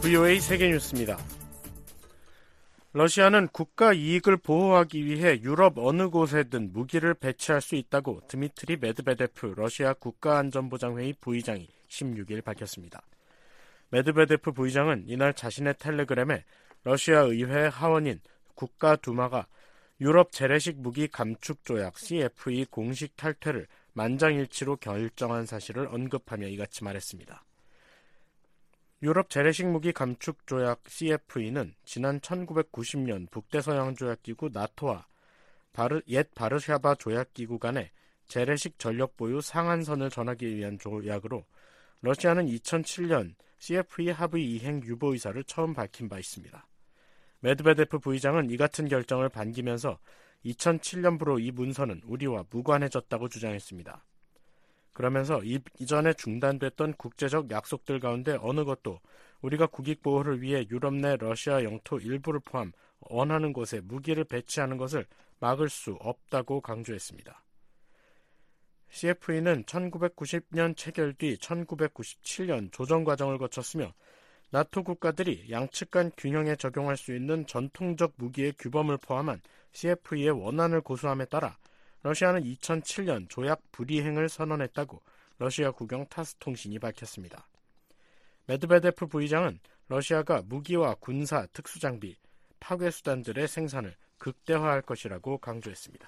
VOA 세계뉴스입니다. 러시아는 국가 이익을 보호하기 위해 유럽 어느 곳에든 무기를 배치할 수 있다고 드미트리 메드베데프 러시아 국가안전보장회의 부의장이 16일 밝혔습니다. 메드베데프 부의장은 이날 자신의 텔레그램에 러시아 의회 하원인 국가두마가 유럽 재래식 무기 감축 조약 CFE 공식 탈퇴를 만장일치로 결정한 사실을 언급하며 이같이 말했습니다. 유럽 재래식 무기 감축 조약 CFE는 지난 1990년 북대서양조약기구 나토와 옛 바르샤바 조약기구 간의 재래식 전력 보유 상한선을 정하기 위한 조약으로 러시아는 2007년 CFE 합의 이행 유보 의사를 처음 밝힌 바 있습니다. 메드베데프 부의장은 이 같은 결정을 반기면서 2007년부로 이 문서는 우리와 무관해졌다고 주장했습니다. 그러면서 이전에 중단됐던 국제적 약속들 가운데 어느 것도 우리가 국익보호를 위해 유럽 내 러시아 영토 일부를 포함 원하는 곳에 무기를 배치하는 것을 막을 수 없다고 강조했습니다. CFE는 1990년 체결 뒤 1997년 조정 과정을 거쳤으며 나토 국가들이 양측 간 균형에 적용할 수 있는 전통적 무기의 규범을 포함한 CFE의 원안을 고수함에 따라 러시아는 2007년 조약 불이행을 선언했다고 러시아 국영 타스 통신이 밝혔습니다. 메드베데프 부의장은 러시아가 무기와 군사, 특수장비, 파괴수단들의 생산을 극대화할 것이라고 강조했습니다.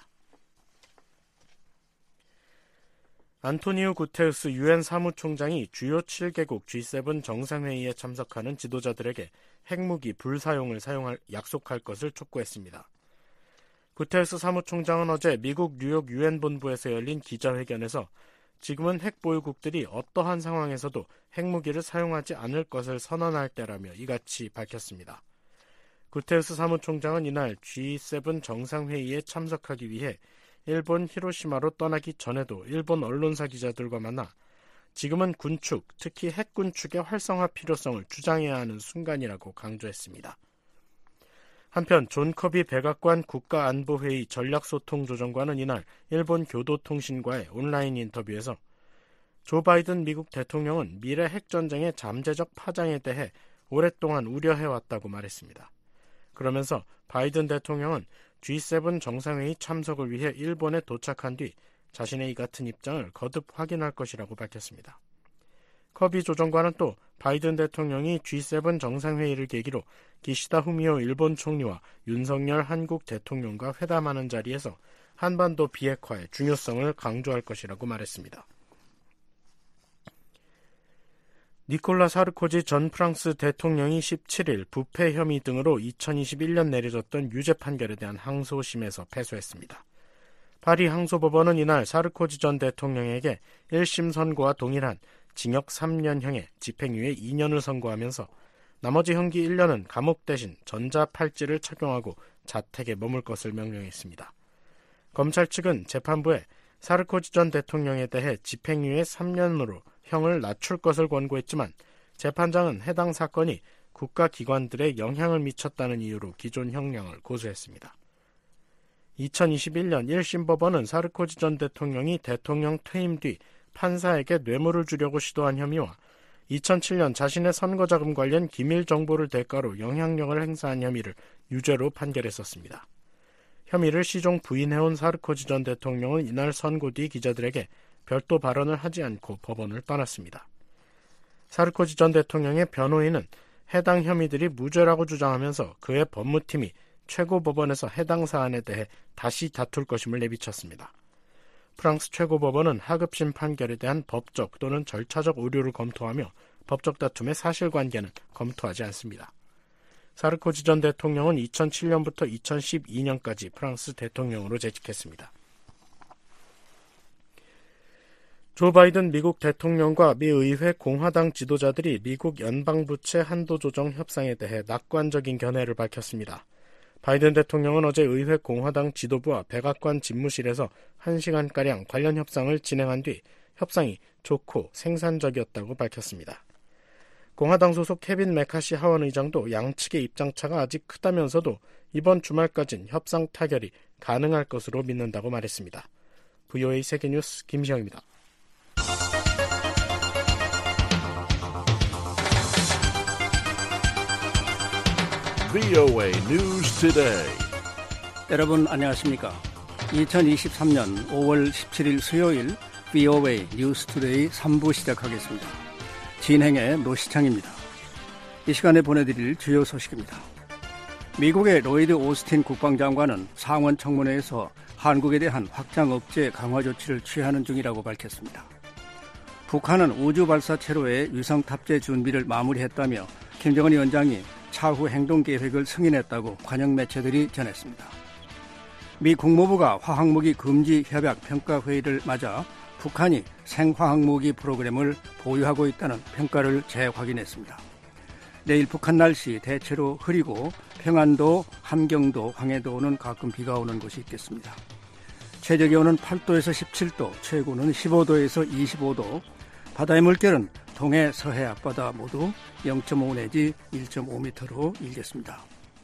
안토니우 구테우스 유엔 사무총장이 주요 7개국 G7 정상회의에 참석하는 지도자들에게 핵무기 불사용을 약속할 것을 촉구했습니다. 구테우스 사무총장은 어제 미국 뉴욕 유엔 본부에서 열린 기자회견에서 지금은 핵보유국들이 어떠한 상황에서도 핵무기를 사용하지 않을 것을 선언할 때라며 이같이 밝혔습니다. 구테우스 사무총장은 이날 G7 정상회의에 참석하기 위해 일본 히로시마로 떠나기 전에도 일본 언론사 기자들과 만나 지금은 군축, 특히 핵군축의 활성화 필요성을 주장해야 하는 순간이라고 강조했습니다. 한편 존 커비 백악관 국가안보회의 전략소통조정관은 이날 일본 교도통신과의 온라인 인터뷰에서 조 바이든 미국 대통령은 미래 핵전쟁의 잠재적 파장에 대해 오랫동안 우려해왔다고 말했습니다. 그러면서 바이든 대통령은 G7 정상회의 참석을 위해 일본에 도착한 뒤 자신의 이 같은 입장을 거듭 확인할 것이라고 밝혔습니다. 커비 조정관은 또 바이든 대통령이 G7 정상회의를 계기로 기시다 후미오 일본 총리와 윤석열 한국 대통령과 회담하는 자리에서 한반도 비핵화의 중요성을 강조할 것이라고 말했습니다. 니콜라 사르코지 전 프랑스 대통령이 17일 부패 혐의 등으로 2021년 내려졌던 유죄 판결에 대한 항소심에서 패소했습니다. 파리 항소법원은 이날 사르코지 전 대통령에게 1심 선고와 동일한 징역 3년형에 집행유예 2년을 선고하면서 나머지 형기 1년은 감옥 대신 전자팔찌를 착용하고 자택에 머물 것을 명령했습니다. 검찰 측은 재판부에 사르코지 전 대통령에 대해 집행유예 3년으로 형을 낮출 것을 권고했지만 재판장은 해당 사건이 국가기관들에 영향을 미쳤다는 이유로 기존 형량을 고수했습니다. 2021년 1심 법원은 사르코지 전 대통령이 대통령 퇴임 뒤 판사에게 뇌물을 주려고 시도한 혐의와 2007년 자신의 선거자금 관련 기밀 정보를 대가로 영향력을 행사한 혐의를 유죄로 판결했었습니다. 혐의를 시종 부인해온 사르코지 전 대통령은 이날 선고 뒤 기자들에게 별도 발언을 하지 않고 법원을 떠났습니다. 사르코지 전 대통령의 변호인은 해당 혐의들이 무죄라고 주장하면서 그의 법무팀이 최고법원에서 해당 사안에 대해 다시 다툴 것임을 내비쳤습니다. 프랑스 최고법원은 하급심 판결에 대한 법적 또는 절차적 오류를 검토하며 법적 다툼의 사실관계는 검토하지 않습니다. 사르코지 전 대통령은 2007년부터 2012년까지 프랑스 대통령으로 재직했습니다. 조 바이든 미국 대통령과 미 의회 공화당 지도자들이 미국 연방부채 한도 조정 협상에 대해 낙관적인 견해를 밝혔습니다. 바이든 대통령은 어제 의회 공화당 지도부와 백악관 집무실에서 1시간가량 관련 협상을 진행한 뒤 협상이 좋고 생산적이었다고 밝혔습니다. 공화당 소속 케빈 메카시 하원 의장도 양측의 입장차가 아직 크다면서도 이번 주말까진 협상 타결이 가능할 것으로 믿는다고 말했습니다. VOA 세계뉴스 김시영입니다. VOA News Today. 여러분 안녕하십니까? 2023년 5월 17일 수요일 VOA News Today 3부 시작하겠습니다. 진행의 노시창입니다. 이 시간에 보내드릴 주요 소식입니다. 미국의 로이드 오스틴 국방장관은 상원 청문회에서 한국에 대한 확장 억제 강화 조치를 취하는 중이라고 밝혔습니다. 북한은 우주 발사체로의 위성 탑재 준비를 마무리했다며 김정은 위원장이 차후 행동 계획을 승인했다고 관영 매체들이 전했습니다. 미 국무부가 화학무기 금지 협약 평가회의를 맞아 북한이 생화학무기 프로그램을 보유하고 있다는 평가를 재확인했습니다. 내일 북한 날씨 대체로 흐리고 평안도, 함경도, 황해도는 가끔 비가 오는 곳이 있겠습니다. 최저기온은 8도에서 17도, 최고는 15도에서 25도, 바다의 물결은 동해, 서해 앞바다 모두 0.5 내지 1.5m로 일겠습니다.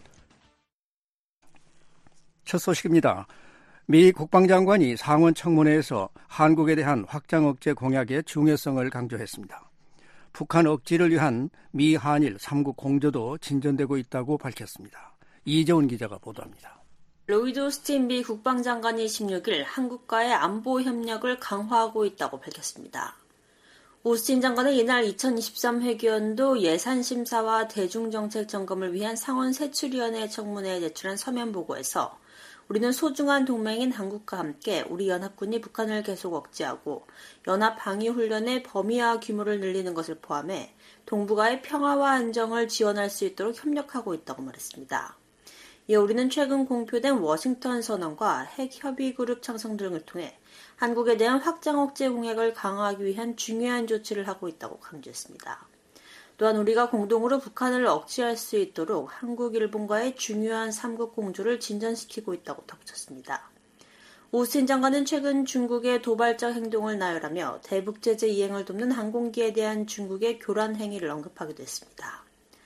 첫 소식입니다. 미 국방장관이 상원 청문회에서 한국에 대한 확장 억제 공약의 중요성을 강조했습니다. 북한 억지를 위한 미, 한일 3국 공조도 진전되고 있다고 밝혔습니다. 이재훈 기자가 보도합니다. 로이드 오스틴 미 국방장관이 16일 한국과의 안보 협력을 강화하고 있다고 밝혔습니다. 오스틴 장관은 이날 2023 회기연도 예산심사와 대중정책 점검을 위한 상원 세출위원회 청문회에 제출한 서면 보고에서 우리는 소중한 동맹인 한국과 함께 우리 연합군이 북한을 계속 억제하고 연합 방위 훈련의 범위와 규모를 늘리는 것을 포함해 동북아의 평화와 안정을 지원할 수 있도록 협력하고 있다고 말했습니다. 이어 우리는 최근 공표된 워싱턴 선언과 핵협의그룹 창설 등을 통해 한국에 대한 확장 억제 공약을 강화하기 위한 중요한 조치를 하고 있다고 강조했습니다. 또한 우리가 공동으로 북한을 억제할 수 있도록 한국, 일본과의 중요한 3국 공조를 진전시키고 있다고 덧붙였습니다. 오스틴 장관은 최근 중국의 도발적 행동을 나열하며 대북 제재 이행을 돕는 항공기에 대한 중국의 교란 행위를 언급하기도 했습니다.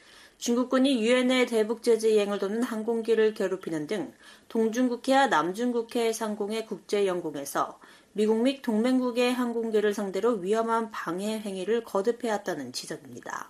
중국군이 유엔의 대북 제재 이행을 돕는 항공기를 괴롭히는 등 동중국해와 남중국해 상공의 국제영공에서 미국 및 동맹국의 항공기를 상대로 위험한 방해 행위를 거듭해왔다는 지적입니다.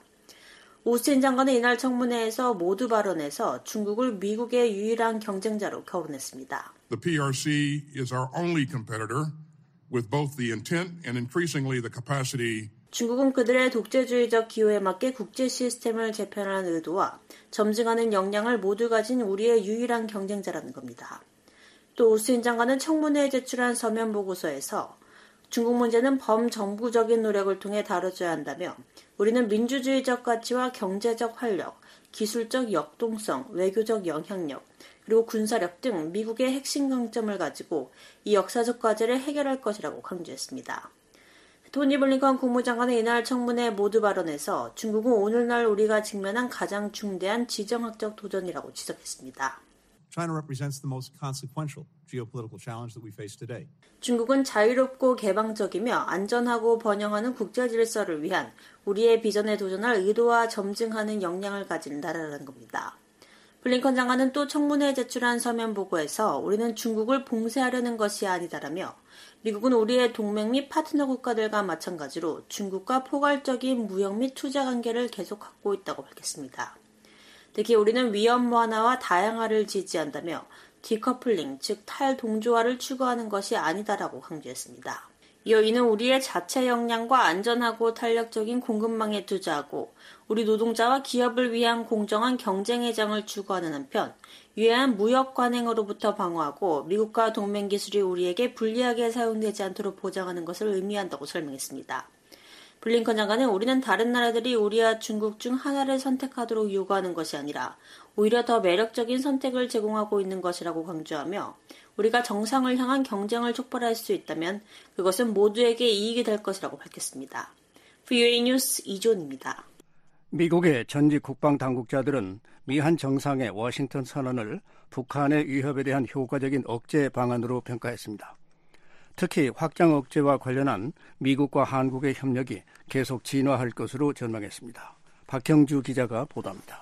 오스틴 장관은 이날 청문회에서 모두 발언에서 중국을 미국의 유일한 경쟁자로 거론했습니다. The PRC is our only competitor with both the intent and increasingly the capacity. 중국은 그들의 독재주의적 기호에 맞게 국제 시스템을 재편하는 의도와 점증하는 역량을 모두 가진 우리의 유일한 경쟁자라는 겁니다. 또 오스틴 장관은 청문회에 제출한 서면 보고서에서 중국 문제는 범정부적인 노력을 통해 다뤄져야 한다며 우리는 민주주의적 가치와 경제적 활력, 기술적 역동성, 외교적 영향력, 그리고 군사력 등 미국의 핵심 강점을 가지고 이 역사적 과제를 해결할 것이라고 강조했습니다. 토니 블링컨 국무장관은 이날 청문회 모두 발언에서 중국은 오늘날 우리가 직면한 가장 중대한 지정학적 도전이라고 지적했습니다. China represents the most consequential geopolitical challenge that we face today. 중국은 자유롭고 개방적이며 안전하고 번영하는 국제 질서를 위한 우리의 비전에 도전할 의도와 점증하는 역량을 가진 나라라는 겁니다. 블링컨 장관은 또 청문회에 제출한 서면 보고에서 우리는 중국을 봉쇄하려는 것이 아니다라며 미국은 우리의 동맹 및 파트너 국가들과 마찬가지로 중국과 포괄적인 무역 및 투자 관계를 계속 갖고 있다고 밝혔습니다. 특히 우리는 위험 완화와 다양화를 지지한다며 디커플링, 즉 탈동조화를 추구하는 것이 아니다라고 강조했습니다. 이어 이는 우리의 자체 역량과 안전하고 탄력적인 공급망에 투자하고 우리 노동자와 기업을 위한 공정한 경쟁의 장을 추구하는 한편 유해한 무역 관행으로부터 방어하고 미국과 동맹 기술이 우리에게 불리하게 사용되지 않도록 보장하는 것을 의미한다고 설명했습니다. 블링컨 장관은 우리는 다른 나라들이 우리와 중국 중 하나를 선택하도록 요구하는 것이 아니라 오히려 더 매력적인 선택을 제공하고 있는 것이라고 강조하며 우리가 정상을 향한 경쟁을 촉발할 수 있다면 그것은 모두에게 이익이 될 것이라고 밝혔습니다. VOA 뉴스 이존입니다. 미국의 전직 국방 당국자들은 미한 정상의 워싱턴 선언을 북한의 위협에 대한 효과적인 억제 방안으로 평가했습니다. 특히 확장 억제와 관련한 미국과 한국의 협력이 계속 진화할 것으로 전망했습니다. 박형주 기자가 보도합니다.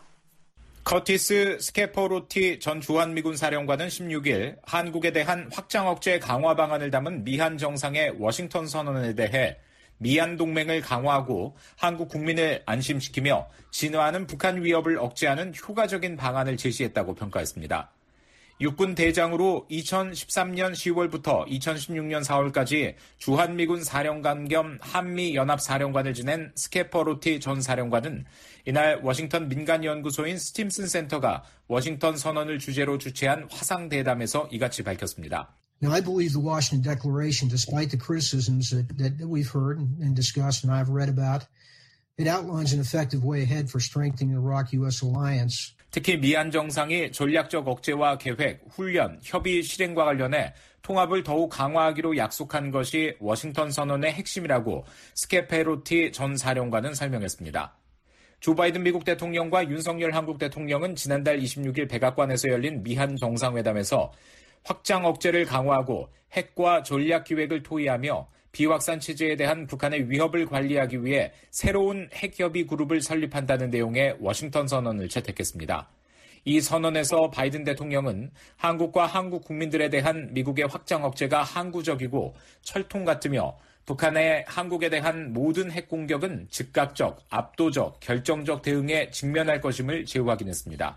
커티스 스케포로티 전 주한미군 사령관은 16일 한국에 대한 확장 억제 강화 방안을 담은 미한 정상의 워싱턴 선언에 대해 미한 동맹을 강화하고 한국 국민을 안심시키며 진화하는 북한 위협을 억제하는 효과적인 방안을 제시했다고 평가했습니다. 육군 대장으로 2013년 10월부터 2016년 4월까지 주한미군 사령관 겸 한미연합사령관을 지낸 스케퍼로티 전 사령관은 이날 워싱턴 민간연구소인 스팀슨 센터가 워싱턴 선언을 주제로 주최한 화상대담에서 이같이 밝혔습니다. Now, I believe the Washington Declaration, despite the criticisms that we've heard and discussed and I've read about, it outlines an effective way ahead for strengthening the Iraq-U.S. alliance. 특히 미한 정상이 전략적 억제와 계획, 훈련, 협의 실행과 관련해 통합을 더욱 강화하기로 약속한 것이 워싱턴 선언의 핵심이라고 스케페로티 전 사령관은 설명했습니다. 조 바이든 미국 대통령과 윤석열 한국 대통령은 지난달 26일 백악관에서 열린 미한 정상회담에서 확장 억제를 강화하고 핵과 전략 기획을 토의하며 비확산 체제에 대한 북한의 위협을 관리하기 위해 새로운 핵협의 그룹을 설립한다는 내용의 워싱턴 선언을 채택했습니다. 이 선언에서 바이든 대통령은 한국과 한국 국민들에 대한 미국의 확장 억제가 항구적이고 철통 같으며 북한의 한국에 대한 모든 핵 공격은 즉각적, 압도적, 결정적 대응에 직면할 것임을 재확인했습니다.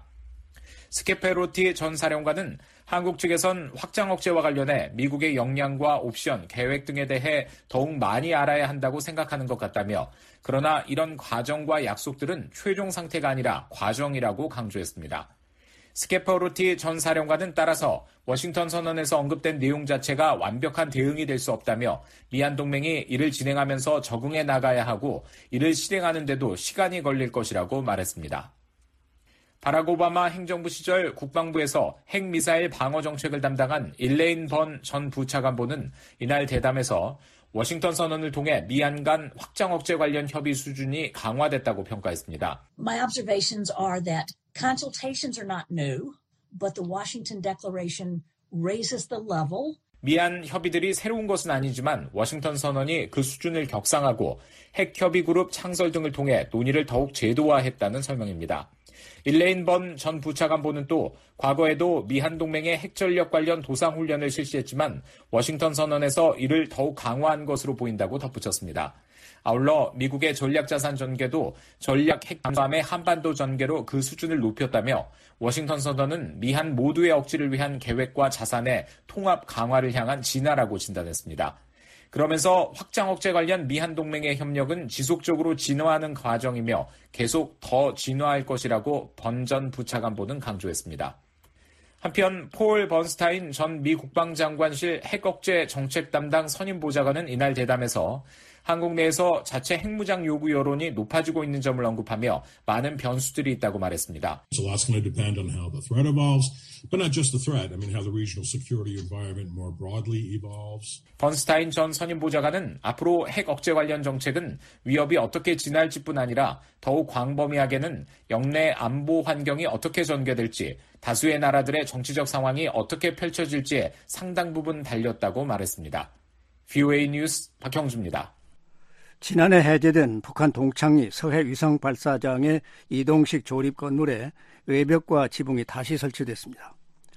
스케페로티 전 사령관은 한국 측에선 확장 억제와 관련해 미국의 역량과 옵션, 계획 등에 대해 더욱 많이 알아야 한다고 생각하는 것 같다며 그러나 이런 과정과 약속들은 최종 상태가 아니라 과정이라고 강조했습니다. 스케퍼로티 전 사령관은 따라서 워싱턴 선언에서 언급된 내용 자체가 완벽한 대응이 될 수 없다며 미한 동맹이 이를 진행하면서 적응해 나가야 하고 이를 실행하는 데도 시간이 걸릴 것이라고 말했습니다. 바락 오바마 행정부 시절 국방부에서 핵미사일 방어 정책을 담당한 일레인 번 전 부차관보는 이날 대담에서 워싱턴 선언을 통해 미한 간 확장 억제 관련 협의 수준이 강화됐다고 평가했습니다. My observations are that consultations are not new, but the Washington Declaration raises the level. 미한 협의들이 새로운 것은 아니지만 워싱턴 선언이 그 수준을 격상하고 핵협의 그룹 창설 등을 통해 논의를 더욱 제도화했다는 설명입니다. 일레인 번 전 부차관보는 또 과거에도 미한 동맹의 핵전력 관련 도상훈련을 실시했지만 워싱턴 선언에서 이를 더욱 강화한 것으로 보인다고 덧붙였습니다. 아울러 미국의 전략자산 전개도 전략 핵 잠수함의 한반도 전개로 그 수준을 높였다며 워싱턴 선언은 미한 모두의 억지를 위한 계획과 자산의 통합 강화를 향한 진화라고 진단했습니다. 그러면서 확장 억제 관련 미한 동맹의 협력은 지속적으로 진화하는 과정이며 계속 더 진화할 것이라고 번 전 부차관보는 강조했습니다. 한편 폴 번스타인 전 미 국방장관실 핵억제 정책 담당 선임 보좌관은 이날 대담에서 한국 내에서 자체 핵무장 요구 여론이 높아지고 있는 점을 언급하며 많은 변수들이 있다고 말했습니다. So lots going to depend on how the threat evolves, but not just the threat. I mean, how the regional security environment more broadly evolves. 번스타인 전 선임 보좌관은 앞으로 핵 억제 관련 정책은 위협이 어떻게 진화할지 뿐 아니라 더욱 광범위하게는 영내 안보 환경이 어떻게 전개될지, 다수의 나라들의 정치적 상황이 어떻게 펼쳐질지에 상당 부분 달렸다고 말했습니다. VOA 뉴스 박형주입니다. 지난해 해제된 북한 동창리 서해 위성 발사장의 이동식 조립 건물에 외벽과 지붕이 다시 설치됐습니다.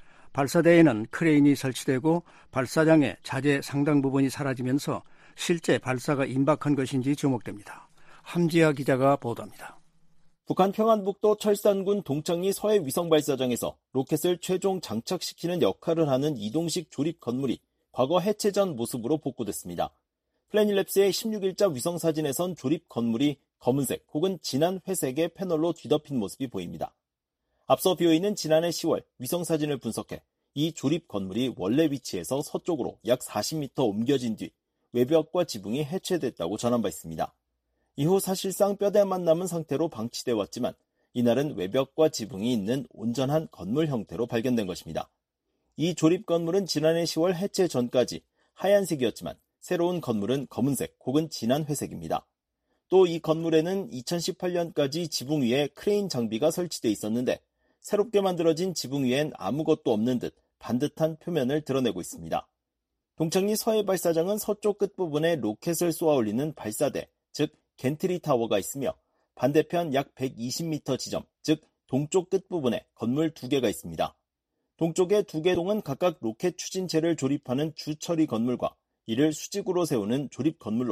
발사대에는 크레인이 설치되고 발사장의 자재 상당 부분이 사라지면서 실제 발사가 임박한 것인지 주목됩니다. 함지아 기자가 보도합니다. 북한 평안북도 철산군 동창리 서해 위성 발사장에서 로켓을 최종 장착시키는 역할을 하는 이동식 조립 건물이 과거 해체 전 모습으로 복구됐습니다. 플래닛랩스의 16일자 위성사진에선 조립 건물이 검은색 혹은 진한 회색의 패널로 뒤덮인 모습이 보입니다. 앞서 BOA는 지난해 10월 위성사진을 분석해 이 조립 건물이 원래 위치에서 서쪽으로 약 40m 옮겨진 뒤 외벽과 지붕이 해체됐다고 전한 바 있습니다. 이후 사실상 뼈대만 남은 상태로 방치돼 왔지만 이날은 외벽과 지붕이 있는 온전한 건물 형태로 발견된 것입니다. 이 조립 건물은 지난해 10월 해체 전까지 하얀색이었지만 새로운 건물은 검은색 혹은 진한 회색입니다. 또 이 건물에는 2018년까지 지붕 위에 크레인 장비가 설치돼 있었는데 새롭게 만들어진 지붕 위엔 아무것도 없는 듯 반듯한 표면을 드러내고 있습니다. 동창리 서해 발사장은 서쪽 끝부분에 로켓을 쏘아 올리는 발사대, 즉 겐트리 타워가 있으며 반대편 약 120m 지점, 즉 동쪽 끝부분에 건물 2개가 있습니다. 동쪽의 2개 동은 각각 로켓 추진체를 조립하는 주처리 건물과 이를 수직으로 세우는 조립 건물로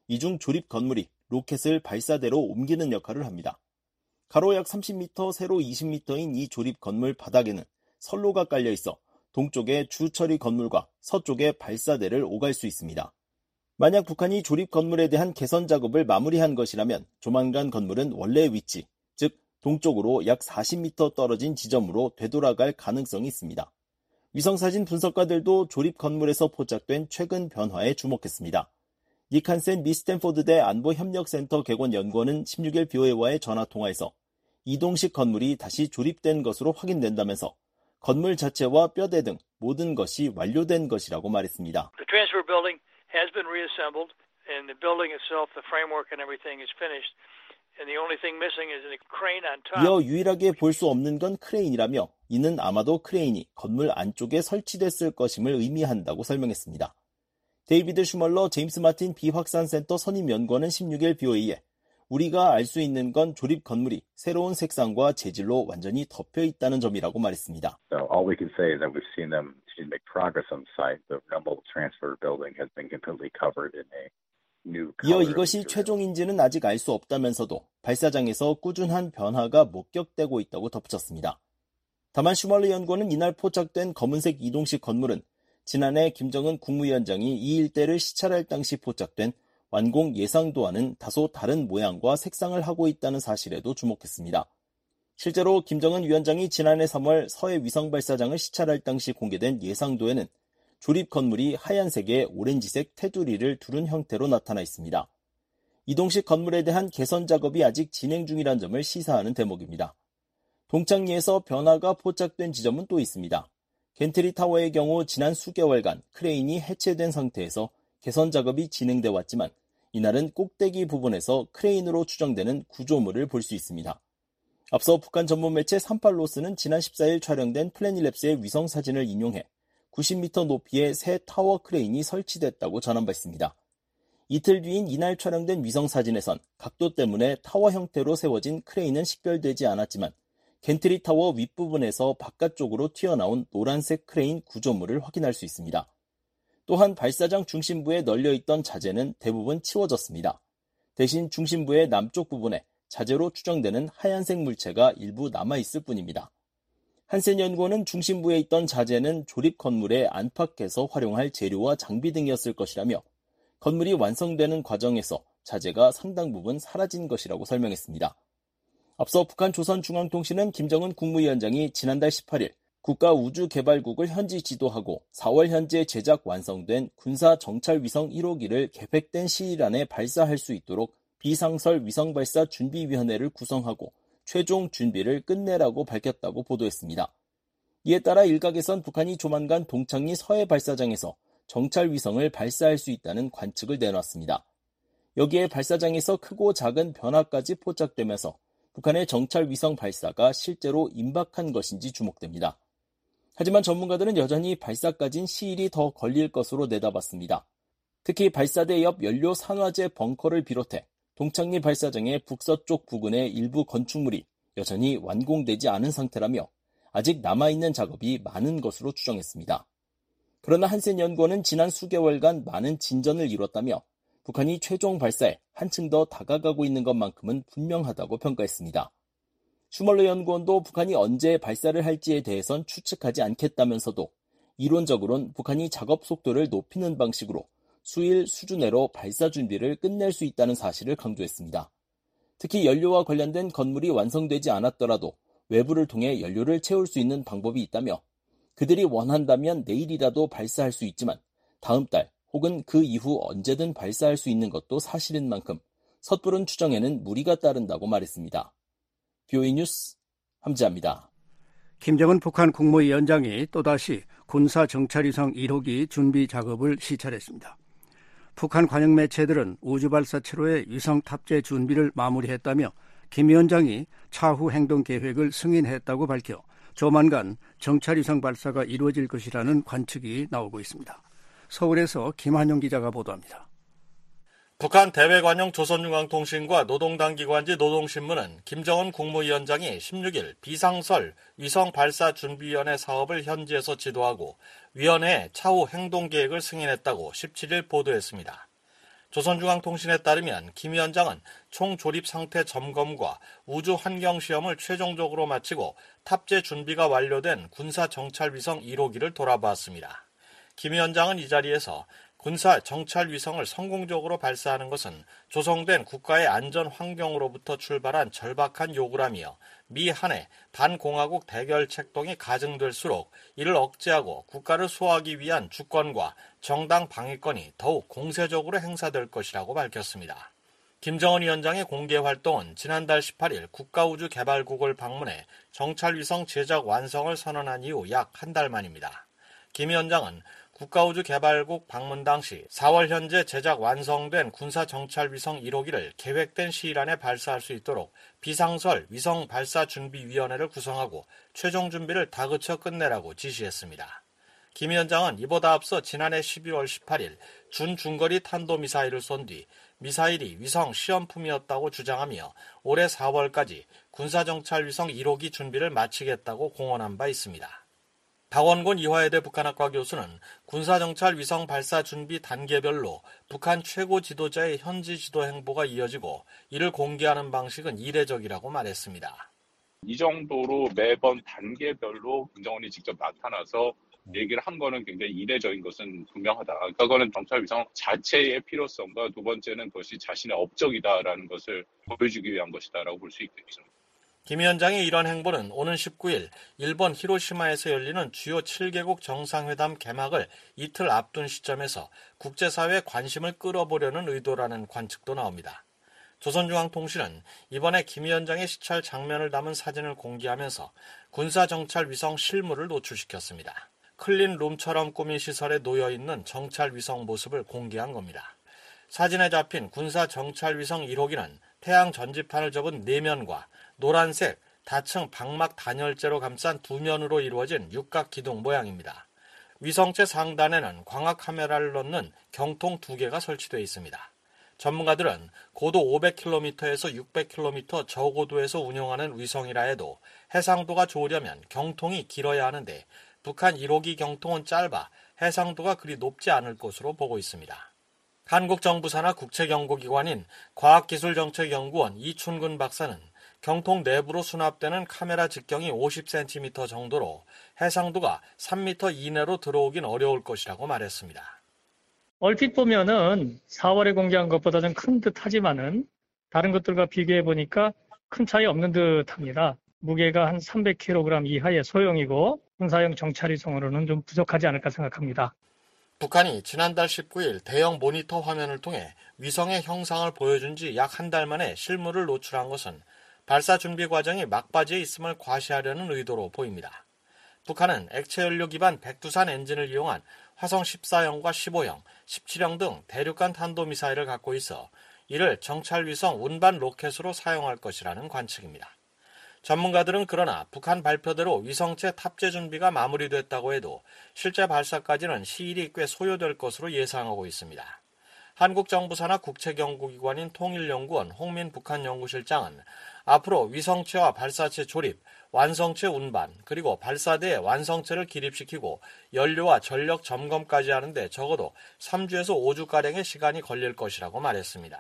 이 중 조립 건물이 로켓을 발사대로 옮기는 역할을 합니다. 가로 약 30m, 세로 20m인 이 조립 건물 바닥에는 선로가 깔려 있어 동쪽의 주처리 건물과 서쪽의 발사대를 오갈 수 있습니다. 만약 북한이 조립 건물에 대한 개선 작업을 마무리한 것이라면 조만간 건물은 원래 위치, 즉 동쪽으로 약 40m 떨어진 지점으로 되돌아갈 가능성이 있습니다. 위성사진 분석가들도 조립 건물에서 포착된 최근 변화에 주목했습니다. 닉 한센 미 스탠포드대 안보협력센터 개관연구원은 16일 BOA와의 전화통화에서 이동식 건물이 다시 조립된 것으로 확인된다면서 건물 자체와 뼈대 등 모든 것이 완료된 것이라고 말했습니다. The transfer building has been reassembled and the building itself, the framework and everything is finished. And the only thing missing is a crane on top. 이어 유일하게 볼 수 없는 건 크레인이라며 이는 아마도 크레인이 건물 안쪽에 설치됐을 것임을 의미한다고 설명했습니다. 데이비드 슈멀러 제임스 마틴 비확산센터 선임연구원은 16일 BOA에 우리가 알 수 있는 건 조립 건물이 새로운 색상과 재질로 완전히 덮여 있다는 점이라고 말했습니다. So all we can say is that we've seen them make progress on site. The rumble transfer building has been completely covered in a new color. 이어 이것이 최종인지는 아직 알 수 없다면서도 발사장에서 꾸준한 변화가 목격되고 있다고 덧붙였습니다. 다만 슈멀러 연구원은 이날 포착된 검은색 이동식 건물은 지난해 김정은 국무위원장이 이 일대를 시찰할 당시 포착된 완공 예상도와는 다소 다른 모양과 색상을 하고 있다는 사실에도 주목했습니다. 실제로 김정은 위원장이 지난해 3월 서해 위성발사장을 시찰할 당시 공개된 예상도에는 조립 건물이 하얀색에 오렌지색 테두리를 두른 형태로 나타나 있습니다. 이동식 건물에 대한 개선 작업이 아직 진행 중이라는 점을 시사하는 대목입니다. 동창리에서 변화가 포착된 지점은 또 있습니다. 겐트리 타워의 경우 지난 수개월간 크레인이 해체된 상태에서 개선 작업이 진행돼 왔지만 이날은 꼭대기 부분에서 크레인으로 추정되는 구조물을 볼 수 있습니다. 앞서 북한 전문 매체 38로스는 지난 14일 촬영된 플래닛랩스의 위성 사진을 인용해 90m 높이의 새 타워 크레인이 설치됐다고 전한 바 있습니다. 이틀 뒤인 이날 촬영된 위성 사진에선 각도 때문에 타워 형태로 세워진 크레인은 식별되지 않았지만 겐트리 타워 윗부분에서 바깥쪽으로 튀어나온 노란색 크레인 구조물을 확인할 수 있습니다. 또한 발사장 중심부에 널려있던 자재는 대부분 치워졌습니다. 대신 중심부의 남쪽 부분에 자재로 추정되는 하얀색 물체가 일부 남아있을 뿐입니다. 한센 연구원은 중심부에 있던 자재는 조립 건물에 안팎에서 활용할 재료와 장비 등이었을 것이라며 건물이 완성되는 과정에서 자재가 상당 부분 사라진 것이라고 설명했습니다. 앞서 북한 조선중앙통신은 김정은 국무위원장이 지난달 18일 국가우주개발국을 현지 지도하고 4월 현재 제작 완성된 군사정찰위성 1호기를 계획된 시일 안에 발사할 수 있도록 비상설 위성발사준비위원회를 구성하고 최종 준비를 끝내라고 밝혔다고 보도했습니다. 이에 따라 일각에선 북한이 조만간 동창리 서해 발사장에서 정찰위성을 발사할 수 있다는 관측을 내놨습니다. 여기에 발사장에서 크고 작은 변화까지 포착되면서 북한의 정찰위성 발사가 실제로 임박한 것인지 주목됩니다. 하지만 전문가들은 여전히 발사까진 시일이 더 걸릴 것으로 내다봤습니다. 특히 발사대 옆 연료 산화제 벙커를 비롯해 동창리 발사장의 북서쪽 부근의 일부 건축물이 여전히 완공되지 않은 상태라며 아직 남아있는 작업이 많은 것으로 추정했습니다. 그러나 한센 연구원은 지난 수개월간 많은 진전을 이뤘다며 북한이 최종 발사에 한층 더 다가가고 있는 것만큼은 분명하다고 평가했습니다. 슈멀러 연구원도 북한이 언제 발사를 할지에 대해선 추측하지 않겠다면서도 이론적으론 북한이 작업 속도를 높이는 방식으로 수일 수준내로 발사 준비를 끝낼 수 있다는 사실을 강조했습니다. 특히 연료와 관련된 건물이 완성되지 않았더라도 외부를 통해 연료를 채울 수 있는 방법이 있다며 그들이 원한다면 내일이라도 발사할 수 있지만 다음 달 혹은 그 이후 언제든 발사할 수 있는 것도 사실인 만큼 섣부른 추정에는 무리가 따른다고 말했습니다. BOA 뉴스 함지아입니다. 김정은 북한 국무위원장이 또다시 군사정찰위성 1호기 준비 작업을 시찰했습니다. 북한 관영 매체들은 우주발사 체로의 위성 탑재 준비를 마무리했다며 김 위원장이 차후 행동 계획을 승인했다고 밝혀 조만간 정찰위성 발사가 이루어질 것이라는 관측이 나오고 있습니다. 서울에서 김한용 기자가 보도합니다. 북한 대외관용 조선중앙통신과 노동당 기관지 노동신문은 김정은 국무위원장이 16일 비상설 위성발사준비위원회 사업을 현지에서 지도하고 위원회에 차후 행동계획을 승인했다고 17일 보도했습니다. 조선중앙통신에 따르면 김 위원장은 총조립 상태 점검과 우주 환경 시험을 최종적으로 마치고 탑재 준비가 완료된 군사 정찰 위성 1호기를 돌아보았습니다. 김 위원장은 이 자리에서 군사 정찰 위성을 성공적으로 발사하는 것은 조성된 국가의 안전 환경으로부터 출발한 절박한 요구라며 미 한해 반공화국 대결 책동이 가중될수록 이를 억제하고 국가를 수호하기 위한 주권과 정당 방위권이 더욱 공세적으로 행사될 것이라고 밝혔습니다. 김정은 위원장의 공개 활동은 지난달 18일 국가우주개발국을 방문해 정찰위성 제작 완성을 선언한 이후 약 한 달 만입니다. 김 위원장은 국가우주개발국 방문 당시 4월 현재 제작 완성된 군사정찰위성 1호기를 계획된 시일 안에 발사할 수 있도록 비상설 위성발사준비위원회를 구성하고 최종 준비를 다그쳐 끝내라고 지시했습니다. 김 위원장은 이보다 앞서 지난해 12월 18일 준중거리 탄도미사일을 쏜 뒤 미사일이 위성 시험품이었다고 주장하며 올해 4월까지 군사정찰위성 1호기 준비를 마치겠다고 공언한 바 있습니다. 박원곤 이화여대 북한학과 교수는 군사정찰 위성 발사 준비 단계별로 북한 최고 지도자의 현지 지도 행보가 이어지고 이를 공개하는 방식은 이례적이라고 말했습니다. 이 정도로 매번 단계별로 김정은이 직접 나타나서 얘기를 한 거는 굉장히 이례적인 것은 분명하다. 그러니까 그거는 정찰 위성 자체의 필요성과 두 번째는 그것이 자신의 업적이다라는 것을 보여주기 위한 것이다라고 볼 수 있겠죠. 김 위원장의 이런 행보는 오는 19일 일본 히로시마에서 열리는 주요 7개국 정상회담 개막을 이틀 앞둔 시점에서 국제사회의 관심을 끌어보려는 의도라는 관측도 나옵니다. 조선중앙통신은 이번에 김 위원장의 시찰 장면을 담은 사진을 공개하면서 군사정찰 위성 실물을 노출시켰습니다. 클린룸처럼 꾸민 시설에 놓여있는 정찰 위성 모습을 공개한 겁니다. 사진에 잡힌 군사정찰 위성 1호기는 태양 전지판을 접은 내면과 노란색 다층 방막 단열재로 감싼 두 면으로 이루어진 육각 기둥 모양입니다. 위성체 상단에는 광학 카메라를 넣는 경통 2개가 설치되어 있습니다. 전문가들은 고도 500km에서 600km 저고도에서 운용하는 위성이라 해도 해상도가 좋으려면 경통이 길어야 하는데 북한 1호기 경통은 짧아 해상도가 그리 높지 않을 것으로 보고 있습니다. 한국 정부 산하 국책연구기관인 과학기술정책연구원 이춘근 박사는 경통 내부로 수납되는 카메라 직경이 50cm 정도로 해상도가 3m 이내로 들어오긴 어려울 것이라고 말했습니다. 얼핏 보면은 4월에 공개한 것보다는 큰 듯 하지만은 다른 것들과 비교해 보니까 큰 차이 없는 듯 합니다. 무게가 한 300kg 이하의 소형이고 군사용 정찰위성으로는 좀 부족하지 않을까 생각합니다. 북한이 지난달 19일 대형 모니터 화면을 통해 위성의 형상을 보여준 지 약 한 달 만에 실물을 노출한 것은 발사 준비 과정이 막바지에 있음을 과시하려는 의도로 보입니다. 북한은 액체연료 기반 백두산 엔진을 이용한 화성 14형과 15형, 17형 등 대륙간 탄도미사일을 갖고 있어 이를 정찰위성 운반 로켓으로 사용할 것이라는 관측입니다. 전문가들은 그러나 북한 발표대로 위성체 탑재 준비가 마무리됐다고 해도 실제 발사까지는 시일이 꽤 소요될 것으로 예상하고 있습니다. 한국 정부 산하 국책연구기관인 통일연구원 홍민 북한연구실장은 앞으로 위성체와 발사체 조립, 완성체 운반, 그리고 발사대에 완성체를 기립시키고 연료와 전력 점검까지 하는데 적어도 3주에서 5주가량의 시간이 걸릴 것이라고 말했습니다.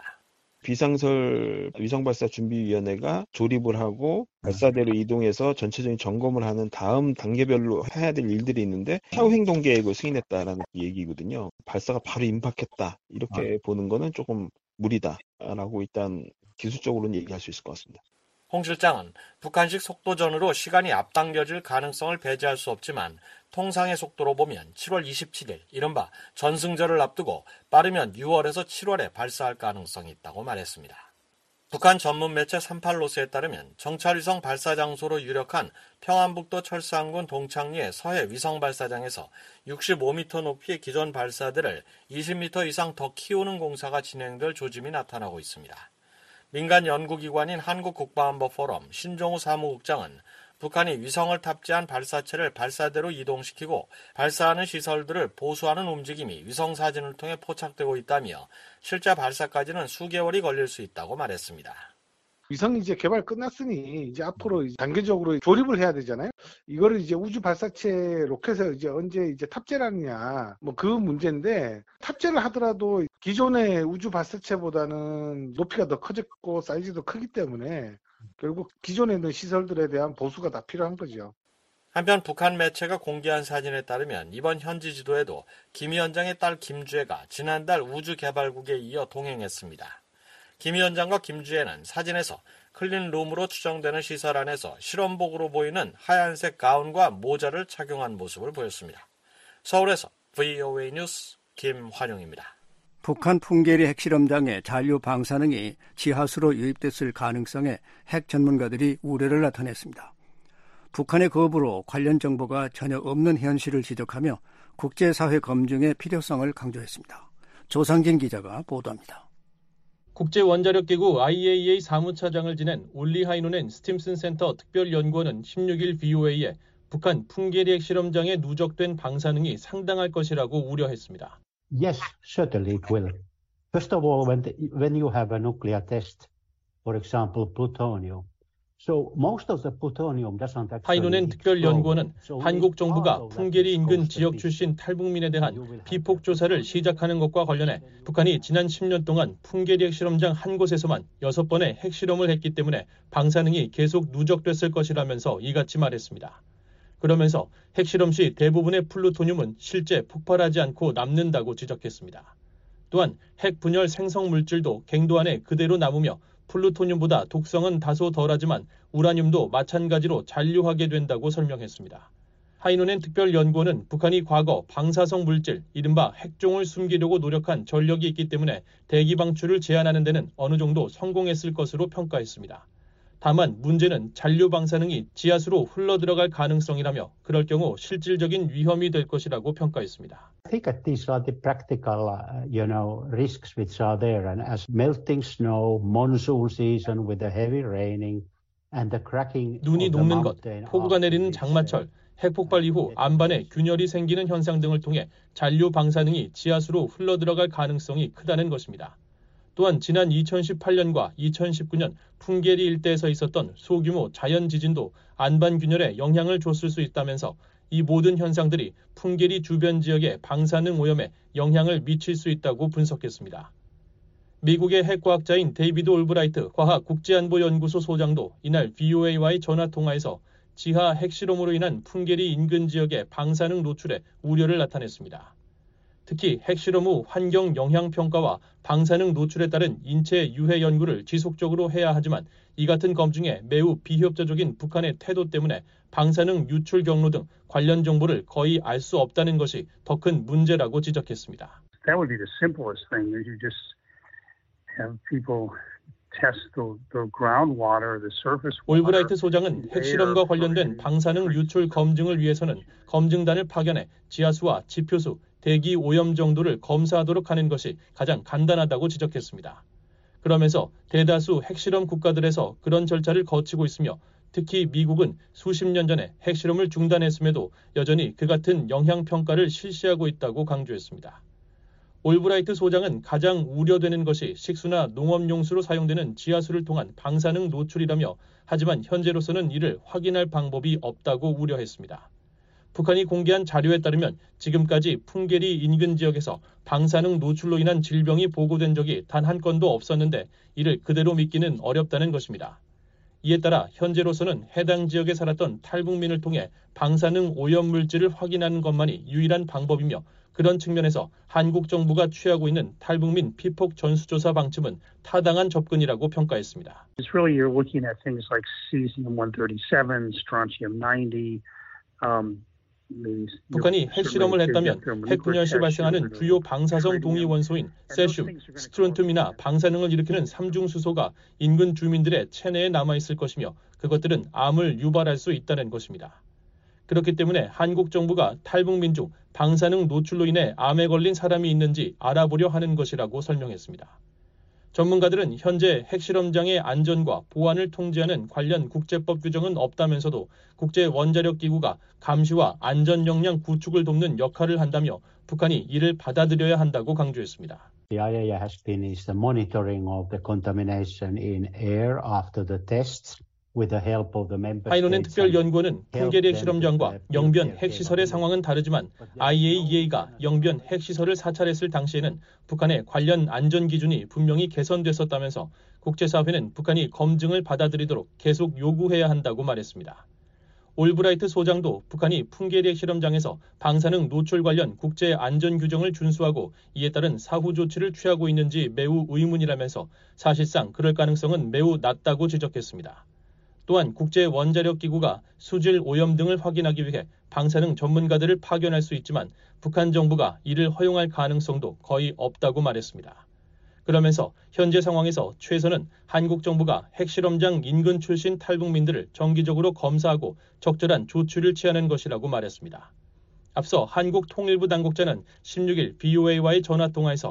비상설 위성발사준비위원회가 조립을 하고 발사대로 이동해서 전체적인 점검을 하는 다음 단계별로 해야 될 일들이 있는데 향후 행동 계획을 승인했다라는 얘기거든요. 발사가 바로 임박했다 이렇게 보는 거는 조금 무리다라고 일단 기술적으로는 얘기할 수 있을 것 같습니다. 홍 실장은 북한식 속도전으로 시간이 앞당겨질 가능성을 배제할 수 없지만 통상의 속도로 보면 7월 27일 이른바 전승절을 앞두고 빠르면 6월에서 7월에 발사할 가능성이 있다고 말했습니다. 북한 전문 매체 38로스에 따르면 정찰위성 발사 장소로 유력한 평안북도 철산군 동창리의 서해 위성발사장에서 65m 높이의 기존 발사대를 20m 이상 더 키우는 공사가 진행될 조짐이 나타나고 있습니다. 민간 연구기관인 한국국방안보포럼 신종우 사무국장은 북한이 위성을 탑재한 발사체를 발사대로 이동시키고 발사하는 시설들을 보수하는 움직임이 위성사진을 통해 포착되고 있다며 실제 발사까지는 수개월이 걸릴 수 있다고 말했습니다. 위성이 이제 개발 끝났으니 이제 앞으로 단계적으로 조립을 해야 되잖아요. 이거를 이제 우주 발사체 로켓에 이제 언제 이제 탑재를 하느냐, 뭐 그 문제인데, 탑재를 하더라도 기존의 우주 발사체보다는 높이가 더 커졌고 사이즈도 크기 때문에 결국 기존에 있는 시설들에 대한 보수가 다 필요한 거죠. 한편 북한 매체가 공개한 사진에 따르면 이번 현지 지도에도 김 위원장의 딸 김주애가 지난달 우주개발국에 이어 동행했습니다. 김 위원장과 김주애는 사진에서 클린룸으로 추정되는 시설 안에서 실험복으로 보이는 하얀색 가운과 모자를 착용한 모습을 보였습니다. 서울에서 VOA 뉴스 김환용입니다. 북한 풍계리 핵실험장의 잔류 방사능이 지하수로 유입됐을 가능성에 핵 전문가들이 우려를 나타냈습니다. 북한의 거부로 관련 정보가 전혀 없는 현실을 지적하며 국제사회 검증의 필요성을 강조했습니다. 조상진 기자가 보도합니다. 국제원자력기구 IAEA 사무차장을 지낸 올리 하이노넨 스팀슨 센터 특별연구원은 16일 VOA에 북한 풍계리 핵실험장에 누적된 방사능이 상당할 것이라고 우려했습니다. Yes, certainly it will. First of all, when you have a nuclear test, for example, plutonium. So most of the plutonium doesn't actually. 하이노넨 특별연구원은 한국 정부가 풍계리 인근 지역 출신 탈북민에 대한 비폭 조사를 시작하는 것과 관련해 북한이 지난 10년 동안 풍계리 핵실험장 한 곳에서만 6번의 핵실험을 했기 때문에 방사능이 계속 누적됐을 것이라면서 이같이 말했습니다. 그러면서 핵실험 시 대부분의 플루토늄은 실제 폭발하지 않고 남는다고 지적했습니다. 또한 핵 분열 생성 물질도 갱도 안에 그대로 남으며 플루토늄보다 독성은 다소 덜하지만 우라늄도 마찬가지로 잔류하게 된다고 설명했습니다. 하이노넨 특별연구원은 북한이 과거 방사성 물질, 이른바 핵종을 숨기려고 노력한 전력이 있기 때문에 대기 방출을 제한하는 데는 어느 정도 성공했을 것으로 평가했습니다. 다만 문제는 잔류 방사능이 지하수로 흘러들어갈 가능성이라며 그럴 경우 실질적인 위험이 될 것이라고 평가했습니다. I think these are the practical, risks which are there. And as melting snow, monsoon season with the heavy raining and the cracking. 눈이 녹는 것, 폭우가 내리는 장마철, 핵폭발 이후 안반에 균열이 생기는 현상 등을 통해 잔류 방사능이 지하수로 흘러들어갈 가능성이 크다는 것입니다. 또한 지난 2018년과 2019년 풍계리 일대에서 있었던 소규모 자연 지진도 안반 균열에 영향을 줬을 수 있다면서 이 모든 현상들이 풍계리 주변 지역의 방사능 오염에 영향을 미칠 수 있다고 분석했습니다. 미국의 핵과학자인 데이비드 올브라이트 과학국제안보연구소 소장도 이날 VOA와의 전화통화에서 지하 핵실험으로 인한 풍계리 인근 지역의 방사능 노출에 우려를 나타냈습니다. 특히 핵실험 후 환경 영향 평가와 방사능 노출에 따른 인체 유해 연구를 지속적으로 해야 하지만 이 같은 검증에 매우 비협조적인 북한의 태도 때문에 방사능 유출 경로 등 관련 정보를 거의 알 수 없다는 것이 더 큰 문제라고 지적했습니다. That would be the simplest thing. You just have people test the groundwater, the surface water. 올브라이트 소장은 핵실험과 관련된 방사능 유출 검증을 위해서는 검증단을 파견해 지하수와 지표수, 대기 오염 정도를 검사하도록 하는 것이 가장 간단하다고 지적했습니다. 그러면서 대다수 핵실험 국가들에서 그런 절차를 거치고 있으며 특히 미국은 수십 년 전에 핵실험을 중단했음에도 여전히 그 같은 영향평가를 실시하고 있다고 강조했습니다. 올브라이트 소장은 가장 우려되는 것이 식수나 농업용수로 사용되는 지하수를 통한 방사능 노출이라며 하지만 현재로서는 이를 확인할 방법이 없다고 우려했습니다. 북한이 공개한 자료에 따르면 지금까지 풍계리 인근 지역에서 방사능 노출로 인한 질병이 보고된 적이 단 한 건도 없었는데 이를 그대로 믿기는 어렵다는 것입니다. 이에 따라 현재로서는 해당 지역에 살았던 탈북민을 통해 방사능 오염 물질을 확인하는 것만이 유일한 방법이며 그런 측면에서 한국 정부가 취하고 있는 탈북민 피폭 전수조사 방침은 타당한 접근이라고 평가했습니다. It's really you're looking at things like cesium-137, strontium-90. 북한이 핵실험을 했다면 핵분열 시 발생하는 주요 방사성 동위 원소인 세슘, 스트론튬이나 방사능을 일으키는 삼중수소가 인근 주민들의 체내에 남아있을 것이며 그것들은 암을 유발할 수 있다는 것입니다. 그렇기 때문에 한국 정부가 탈북민 중 방사능 노출로 인해 암에 걸린 사람이 있는지 알아보려 하는 것이라고 설명했습니다. 전문가들은 현재 핵실험장의 안전과 보안을 통제하는 관련 국제법 규정은 없다면서도 국제원자력기구가 감시와 안전 역량 구축을 돕는 역할을 한다며 북한이 이를 받아들여야 한다고 강조했습니다. The IAEA has been is the monitoring of the contamination in air after the tests. 하이노넨 특별연구원은 풍계리 핵실험장과 영변 핵시설의 상황은 다르지만 IAEA가 영변 핵시설을 사찰했을 당시에는 북한의 관련 안전기준이 분명히 개선됐었다면서 국제사회는 북한이 검증을 받아들이도록 계속 요구해야 한다고 말했습니다. 올브라이트 소장도 북한이 풍계리 핵실험장에서 방사능 노출 관련 국제 안전 규정을 준수하고 이에 따른 사후 조치를 취하고 있는지 매우 의문이라면서 사실상 그럴 가능성은 매우 낮다고 지적했습니다. 또한 국제원자력기구가 수질 오염 등을 확인하기 위해 방사능 전문가들을 파견할 수 있지만 북한 정부가 이를 허용할 가능성도 거의 없다고 말했습니다. 그러면서 현재 상황에서 최선은 한국 정부가 핵실험장 인근 출신 탈북민들을 정기적으로 검사하고 적절한 조치를 취하는 것이라고 말했습니다. 앞서 한국통일부 당국자는 16일 BOA와의 전화통화에서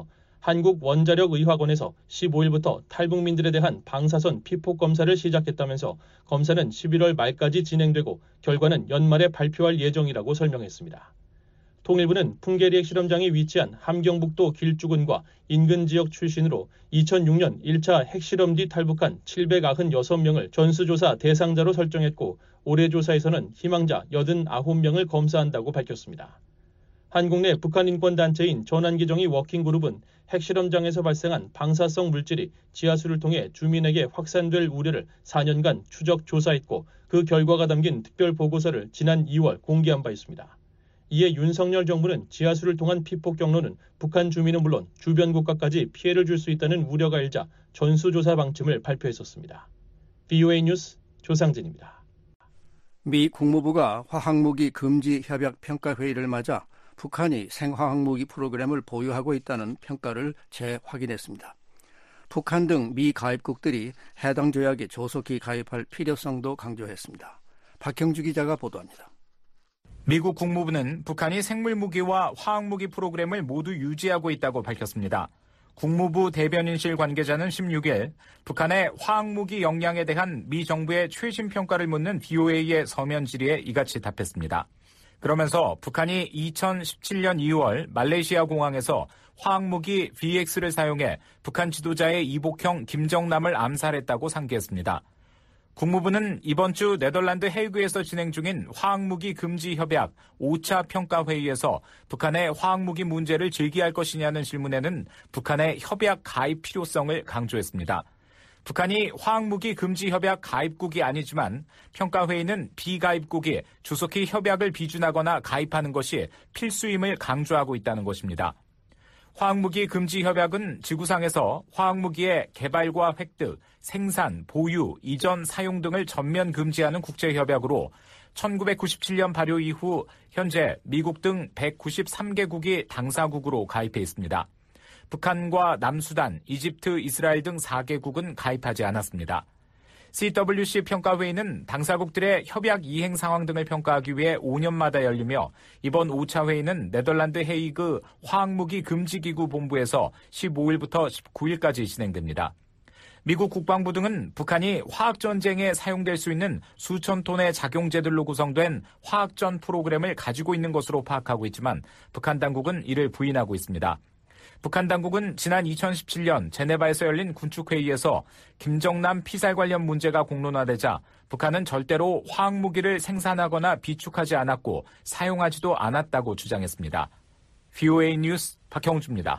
한국원자력의학원에서 15일부터 탈북민들에 대한 방사선 피폭 검사를 시작했다면서 검사는 11월 말까지 진행되고 결과는 연말에 발표할 예정이라고 설명했습니다. 통일부는 풍계리 핵실험장이 위치한 함경북도 길주군과 인근 지역 출신으로 2006년 1차 핵실험 뒤 탈북한 796명을 전수조사 대상자로 설정했고 올해 조사에서는 희망자 89명을 검사한다고 밝혔습니다. 한국 내 북한 인권단체인 전환기정의 워킹그룹은 핵실험장에서 발생한 방사성 물질이 지하수를 통해 주민에게 확산될 우려를 4년간 추적 조사했고 그 결과가 담긴 특별보고서를 지난 2월 공개한 바 있습니다. 이에 윤석열 정부는 지하수를 통한 피폭 경로는 북한 주민은 물론 주변 국가까지 피해를 줄 수 있다는 우려가 일자 전수조사 방침을 발표했었습니다. BOA 뉴스 조상진입니다. 미 국무부가 화학무기 금지 협약 평가회의를 맞아 북한이 생화학무기 프로그램을 보유하고 있다는 평가를 재확인했습니다. 북한 등 미 가입국들이 해당 조약에 조속히 가입할 필요성도 강조했습니다. 박형주 기자가 보도합니다. 미국 국무부는 북한이 생물무기와 화학무기 프로그램을 모두 유지하고 있다고 밝혔습니다. 국무부 대변인실 관계자는 16일 북한의 화학무기 역량에 대한 미 정부의 최신 평가를 묻는 BOA의 서면 질의에 이같이 답했습니다. 그러면서 북한이 2017년 2월 말레이시아 공항에서 화학무기 VX를 사용해 북한 지도자의 이복형 김정남을 암살했다고 상기했습니다. 국무부는 이번 주 네덜란드 헤이그에서 진행 중인 화학무기 금지 협약 5차 평가회의에서 북한의 화학무기 문제를 즐기할 것이냐는 질문에는 북한의 협약 가입 필요성을 강조했습니다. 북한이 화학무기 금지 협약 가입국이 아니지만 평가회의는 비가입국이 조속히 협약을 비준하거나 가입하는 것이 필수임을 강조하고 있다는 것입니다. 화학무기 금지 협약은 지구상에서 화학무기의 개발과 획득, 생산, 보유, 이전, 사용 등을 전면 금지하는 국제협약으로 1997년 발효 이후 현재 미국 등 193개국이 당사국으로 가입해 있습니다. 북한과 남수단, 이집트, 이스라엘 등 4개국은 가입하지 않았습니다. CWC 평가회의는 당사국들의 협약 이행 상황 등을 평가하기 위해 5년마다 열리며 이번 5차 회의는 네덜란드 헤이그 화학무기 금지기구 본부에서 15일부터 19일까지 진행됩니다. 미국 국방부 등은 북한이 화학전쟁에 사용될 수 있는 수천 톤의 작용제들로 구성된 화학전 프로그램을 가지고 있는 것으로 파악하고 있지만 북한 당국은 이를 부인하고 있습니다. 북한 당국은 지난 2017년 제네바에서 열린 군축회의에서 김정남 피살 관련 문제가 공론화되자 북한은 절대로 화학무기를 생산하거나 비축하지 않았고 사용하지도 않았다고 주장했습니다. BOA 뉴스 박형주입니다.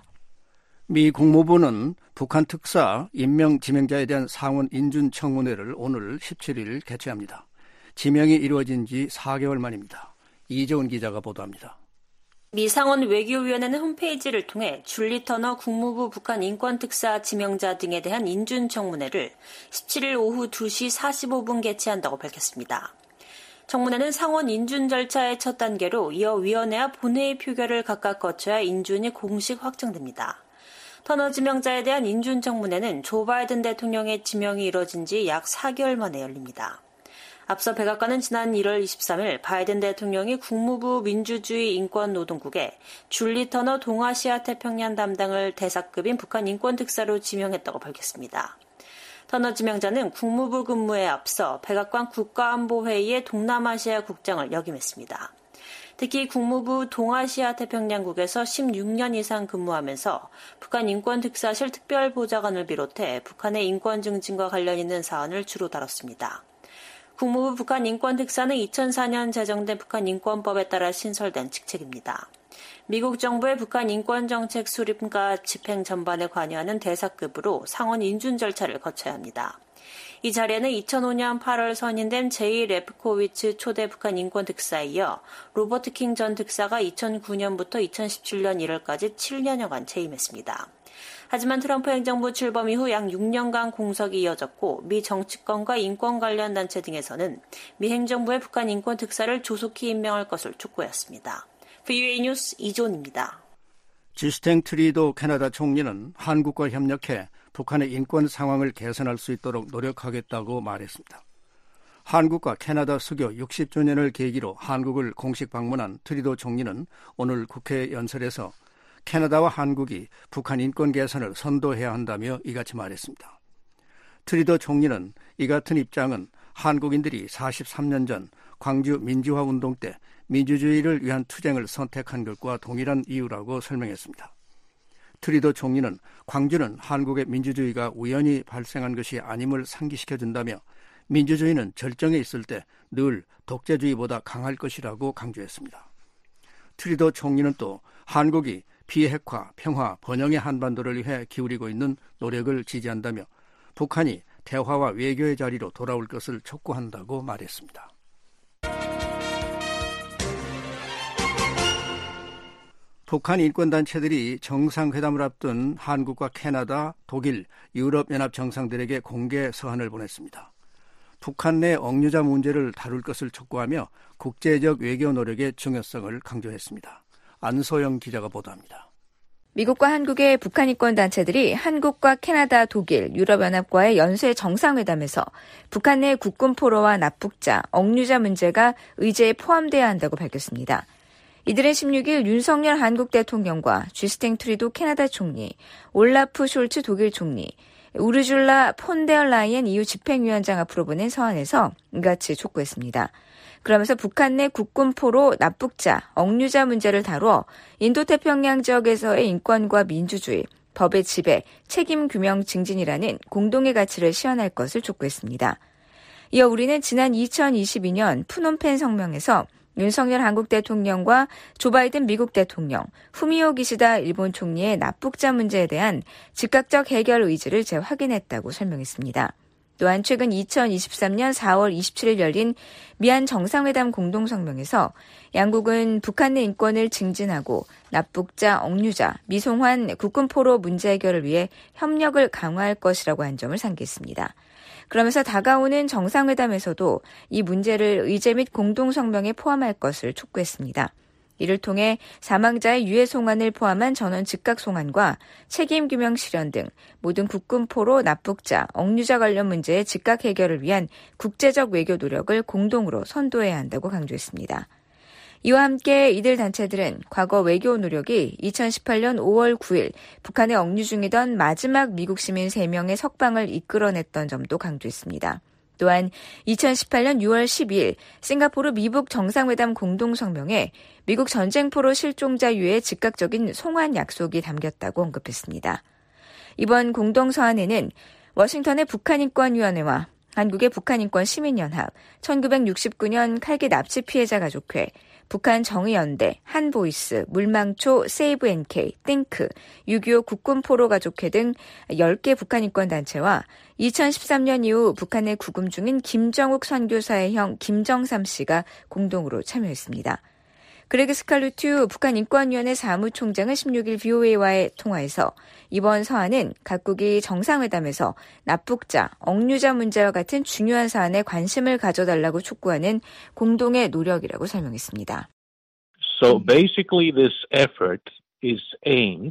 미 국무부는 북한 특사 임명 지명자에 대한 상원 인준 청문회를 오늘 17일 개최합니다. 지명이 이루어진 지 4개월 만입니다. 이재훈 기자가 보도합니다. 미 상원 외교위원회는 홈페이지를 통해 줄리 터너 국무부 북한 인권특사 지명자 등에 대한 인준 청문회를 17일 오후 2시 45분 개최한다고 밝혔습니다. 청문회는 상원 인준 절차의 첫 단계로 이어 위원회와 본회의 표결을 각각 거쳐야 인준이 공식 확정됩니다. 터너 지명자에 대한 인준 청문회는 조 바이든 대통령의 지명이 이뤄진 지 약 4개월 만에 열립니다. 앞서 백악관은 지난 1월 23일 바이든 대통령이 국무부 민주주의 인권노동국에 줄리 터너 동아시아 태평양 담당을 대사급인 북한 인권특사로 지명했다고 밝혔습니다. 터너 지명자는 국무부 근무에 앞서 백악관 국가안보회의의 동남아시아 국장을 역임했습니다. 특히 국무부 동아시아 태평양국에서 16년 이상 근무하면서 북한 인권특사실 특별보좌관을 비롯해 북한의 인권 증진과 관련 있는 사안을 주로 다뤘습니다. 국무부 북한 인권특사는 2004년 제정된 북한 인권법에 따라 신설된 직책입니다. 미국 정부의 북한 인권정책 수립과 집행 전반에 관여하는 대사급으로 상원 인준 절차를 거쳐야 합니다. 이 자리에는 2005년 8월 선임된 제이 레프코위츠 초대 북한 인권특사에 이어 로버트 킹 전 특사가 2009년부터 2017년 1월까지 7년여간 재임했습니다. 하지만 트럼프 행정부 출범 이후 약 6년간 공석이 이어졌고 미 정치권과 인권 관련 단체 등에서는 미 행정부의 북한 인권특사를 조속히 임명할 것을 촉구했습니다. VOA 뉴스 이존입니다. 지스탱 트리도 캐나다 총리는 한국과 협력해 북한의 인권 상황을 개선할 수 있도록 노력하겠다고 말했습니다. 한국과 캐나다 수교 60주년을 계기로 한국을 공식 방문한 트리도 총리는 오늘 국회 연설에서 캐나다와 한국이 북한 인권 개선을 선도해야 한다며 이같이 말했습니다. 트리도 총리는 이 같은 입장은 한국인들이 43년 전 광주 민주화 운동 때 민주주의를 위한 투쟁을 선택한 것과 동일한 이유라고 설명했습니다. 트리도 총리는 광주는 한국의 민주주의가 우연히 발생한 것이 아님을 상기시켜준다며 민주주의는 절정에 있을 때 늘 독재주의보다 강할 것이라고 강조했습니다. 트리도 총리는 또 한국이 비핵화, 평화, 번영의 한반도를 위해 기울이고 있는 노력을 지지한다며 북한이 대화와 외교의 자리로 돌아올 것을 촉구한다고 말했습니다. 북한 인권단체들이 정상회담을 앞둔 한국과 캐나다, 독일, 유럽연합 정상들에게 공개 서한을 보냈습니다. 북한 내 억류자 문제를 다룰 것을 촉구하며 국제적 외교 노력의 중요성을 강조했습니다. 안소영 기자가 보도합니다. 미국과 한국의 북한 인권 단체들이 한국과 캐나다, 독일, 유럽연합과의 연쇄 정상회담에서 북한 내 국군 포로와 납북자, 억류자 문제가 의제에 포함돼야 한다고 밝혔습니다. 이들은 16일 윤석열 한국 대통령과 쥐스탱 트리도 캐나다 총리, 올라프 숄츠 독일 총리, 우르줄라 폰데얼라이엔 EU 집행위원장 앞으로 보낸 서한에서 이같이 촉구했습니다. 그러면서 북한 내 국군 포로, 납북자, 억류자 문제를 다루어 인도태평양 지역에서의 인권과 민주주의, 법의 지배, 책임 규명 증진이라는 공동의 가치를 시현할 것을 촉구했습니다. 이어 우리는 지난 2022년 푸놈펜 성명에서 윤석열 한국 대통령과 조 바이든 미국 대통령, 후미오 기시다 일본 총리의 납북자 문제에 대한 즉각적 해결 의지를 재확인했다고 설명했습니다. 또한 최근 2023년 4월 27일 열린 미한 정상회담 공동성명에서 양국은 북한 내 인권을 증진하고 납북자, 억류자, 미송환, 국군포로 문제 해결을 위해 협력을 강화할 것이라고 한 점을 상기했습니다. 그러면서 다가오는 정상회담에서도 이 문제를 의제 및 공동성명에 포함할 것을 촉구했습니다. 이를 통해 사망자의 유해 송환을 포함한 전원 즉각 송환과 책임 규명 실현 등 모든 국군포로, 납북자, 억류자 관련 문제의 즉각 해결을 위한 국제적 외교 노력을 공동으로 선도해야 한다고 강조했습니다. 이와 함께 이들 단체들은 과거 외교 노력이 2018년 5월 9일 북한에 억류 중이던 마지막 미국 시민 3명의 석방을 이끌어냈던 점도 강조했습니다. 또한 2018년 6월 12일 싱가포르 미북 정상회담 공동성명에 미국 전쟁포로 실종자 유해의 즉각적인 송환 약속이 담겼다고 언급했습니다. 이번 공동서한에는 워싱턴의 북한인권위원회와 한국의 북한인권시민연합, 1969년 칼기 납치 피해자 가족회, 북한 정의연대, 한보이스, 물망초, 세이브 NK, 띵크, 6.25 국군포로 가족회 등 10개 북한인권단체와 2013년 이후 북한에 구금 중인 김정욱 선교사의 형 김정삼 씨가 공동으로 참여했습니다. 그레그 스칼루튜 북한인권위원회 사무총장은 16일 VOA와의 통화에서 이번 서한은 각국이 정상회담에서 납북자, 억류자 문제와 같은 중요한 사안에 관심을 가져달라고 촉구하는 공동의 노력이라고 설명했습니다. So basically this effort is aimed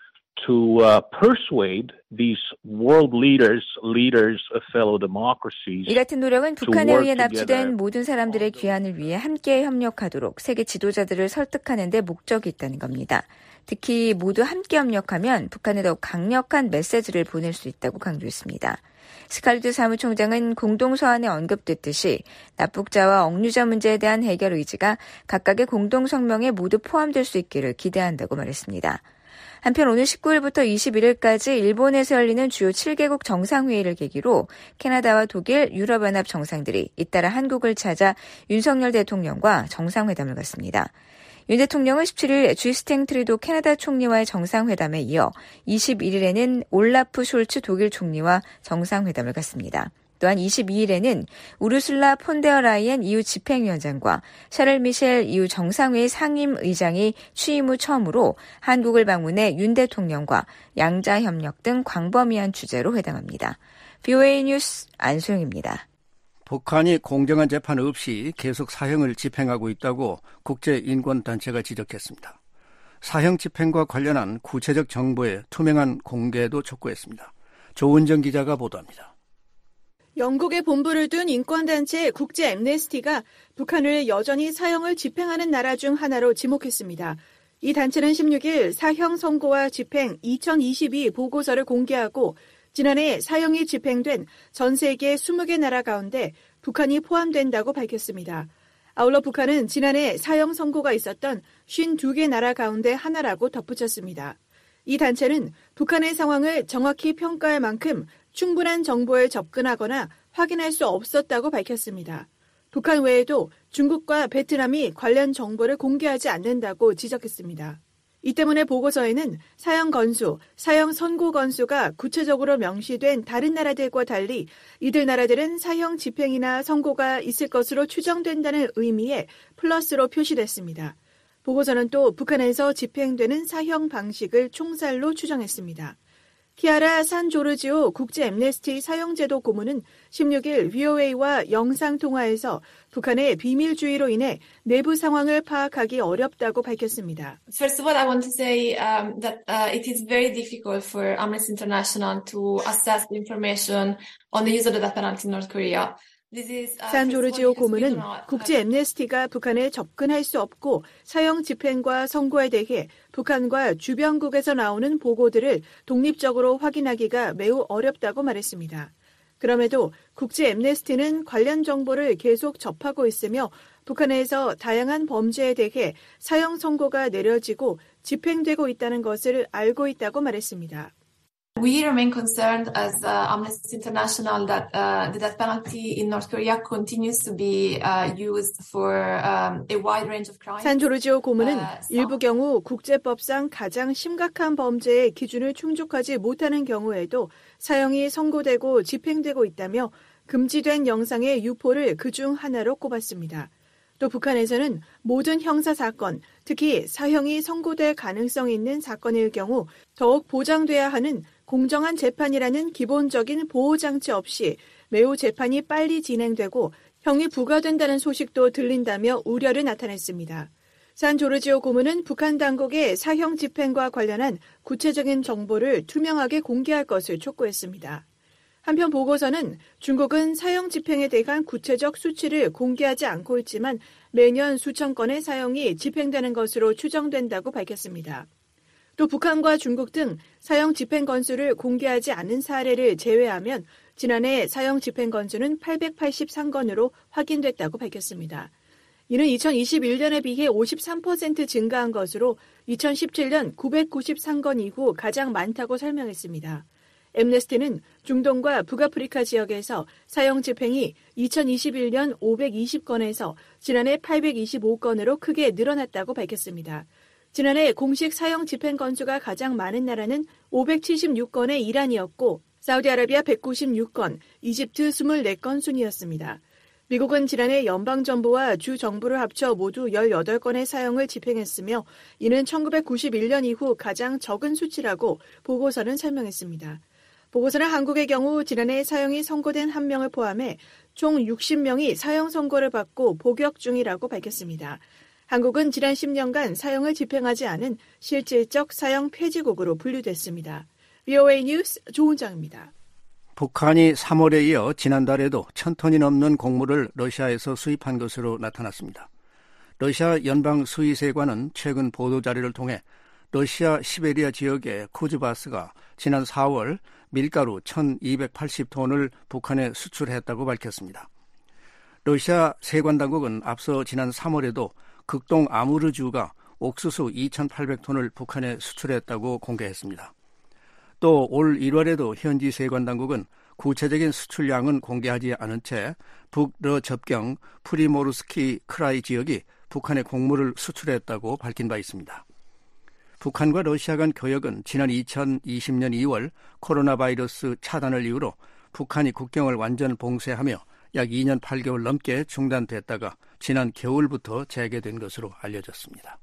to persuade these world leaders of fellow democracies. 이 같은 노력은 북한에 의해 납치된 모든 사람들의 귀환을 위해 함께 협력하도록 세계 지도자들을 설득하는 데 목적이 있다는 겁니다. 특히 모두 함께 협력하면 북한에 더욱 강력한 메시지를 보낼 수 있다고 강조했습니다. 스칼리드 사무총장은 공동서한에 언급됐듯이 납북자와 억류자 문제에 대한 해결 의지가 각각의 공동성명에 모두 포함될 수 있기를 기대한다고 말했습니다. 한편 오늘 19일부터 21일까지 일본에서 열리는 주요 7개국 정상회의를 계기로 캐나다와 독일, 유럽연합 정상들이 잇따라 한국을 찾아 윤석열 대통령과 정상회담을 갖습니다. 윤 대통령은 17일 주스팅 트루도 캐나다 총리와의 정상회담에 이어 21일에는 올라프 숄츠 독일 총리와 정상회담을 갖습니다. 또한 22일에는 우르술라 폰데어 라이엔 EU 집행위원장과 샤를 미셸 EU 정상회의 상임의장이 취임 후 처음으로 한국을 방문해 윤 대통령과 양자협력 등 광범위한 주제로 회담합니다. VOA 뉴스 안소영입니다. 북한이 공정한 재판 없이 계속 사형을 집행하고 있다고 국제인권단체가 지적했습니다. 사형 집행과 관련한 구체적 정보의 투명한 공개도 촉구했습니다. 조은정 기자가 보도합니다. 영국에 본부를 둔 인권단체 국제 앰네스티가 북한을 여전히 사형을 집행하는 나라 중 하나로 지목했습니다. 이 단체는 16일 사형 선고와 집행 2022 보고서를 공개하고 지난해 사형이 집행된 전 세계 20개 나라 가운데 북한이 포함된다고 밝혔습니다. 아울러 북한은 지난해 사형 선고가 있었던 52개 나라 가운데 하나라고 덧붙였습니다. 이 단체는 북한의 상황을 정확히 평가할 만큼 충분한 정보에 접근하거나 확인할 수 없었다고 밝혔습니다. 북한 외에도 중국과 베트남이 관련 정보를 공개하지 않는다고 지적했습니다. 이 때문에 보고서에는 사형 건수, 사형 선고 건수가 구체적으로 명시된 다른 나라들과 달리 이들 나라들은 사형 집행이나 선고가 있을 것으로 추정된다는 의미의 플러스로 표시됐습니다. 보고서는 또 북한에서 집행되는 사형 방식을 총살로 추정했습니다. 키아라 산조르지오 국제 앰네스티 사형제도 고문은 16일 VOA와 영상통화에서 북한의 비밀주의로 인해 내부 상황을 파악하기 어렵다고 밝혔습니다. First of all, I want to say that it is very difficult for Amnesty International to assess the information on the use of the death penalty in North Korea. 산조르지오 고문은 국제 앰네스티가 북한에 접근할 수 없고 사형 집행과 선고에 대해 북한과 주변국에서 나오는 보고들을 독립적으로 확인하기가 매우 어렵다고 말했습니다. 그럼에도 국제 앰네스티는 관련 정보를 계속 접하고 있으며 북한에서 다양한 범죄에 대해 사형 선고가 내려지고 집행되고 있다는 것을 알고 있다고 말했습니다. We remain concerned as Amnesty International that the death penalty in North Korea continues to be used for a wide range of crimes. 산조르지오 고문은 일부 경우 국제법상 가장 심각한 범죄의 기준을 충족하지 못하는 경우에도 사형이 선고되고 집행되고 있다며 금지된 영상의 유포를 그중 하나로 꼽았습니다. 또 북한에서는 모든 형사 사건, 특히 사형이 선고될 가능성이 있는 사건일 경우 더욱 보장돼야 하는 공정한 재판이라는 기본적인 보호장치 없이 매우 재판이 빨리 진행되고 형이 부과된다는 소식도 들린다며 우려를 나타냈습니다. 산조르지오 고문은 북한 당국의 사형 집행과 관련한 구체적인 정보를 투명하게 공개할 것을 촉구했습니다. 한편 보고서는 중국은 사형 집행에 대한 구체적 수치를 공개하지 않고 있지만 매년 수천 건의 사형이 집행되는 것으로 추정된다고 밝혔습니다. 또 북한과 중국 등 사형 집행 건수를 공개하지 않은 사례를 제외하면 지난해 사형 집행 건수는 883건으로 확인됐다고 밝혔습니다. 이는 2021년에 비해 53% 증가한 것으로 2017년 993건 이후 가장 많다고 설명했습니다. 앰네스티는 중동과 북아프리카 지역에서 사형 집행이 2021년 520건에서 지난해 825건으로 크게 늘어났다고 밝혔습니다. 지난해 공식 사형 집행 건수가 가장 많은 나라는 576건의 이란이었고 사우디아라비아 196건, 이집트 24건 순이었습니다. 미국은 지난해 연방정부와 주정부를 합쳐 모두 18건의 사형을 집행했으며 이는 1991년 이후 가장 적은 수치라고 보고서는 설명했습니다. 보고서는 한국의 경우 지난해 사형이 선고된 1명을 포함해 총 60명이 사형 선고를 받고 복역 중이라고 밝혔습니다. 한국은 지난 10년간 사형을 집행하지 않은 실질적 사형 폐지국으로 분류됐습니다. VOA 뉴스 조은정입니다. 북한이 3월에 이어 지난달에도 1,000톤이 넘는 곡물을 러시아에서 수입한 것으로 나타났습니다. 러시아 연방수의세관은 최근 보도자료를 통해 러시아 시베리아 지역의 쿠즈바스가 지난 4월 밀가루 1,280톤을 북한에 수출했다고 밝혔습니다. 러시아 세관당국은 앞서 지난 3월에도 극동 아무르주가 옥수수 2,800톤을 북한에 수출했다고 공개했습니다. 또 올 1월에도 현지 세관당국은 구체적인 수출량은 공개하지 않은 채 북러 접경 프리모르스키 크라이 지역이 북한에 곡물을 수출했다고 밝힌 바 있습니다. 북한과 러시아 간 교역은 지난 2020년 2월 코로나 바이러스 차단을 이유로 북한이 국경을 완전 봉쇄하며 약 2년 8개월 넘게 중단됐다가 지난 겨울부터 재개된 것으로 알려졌습니다.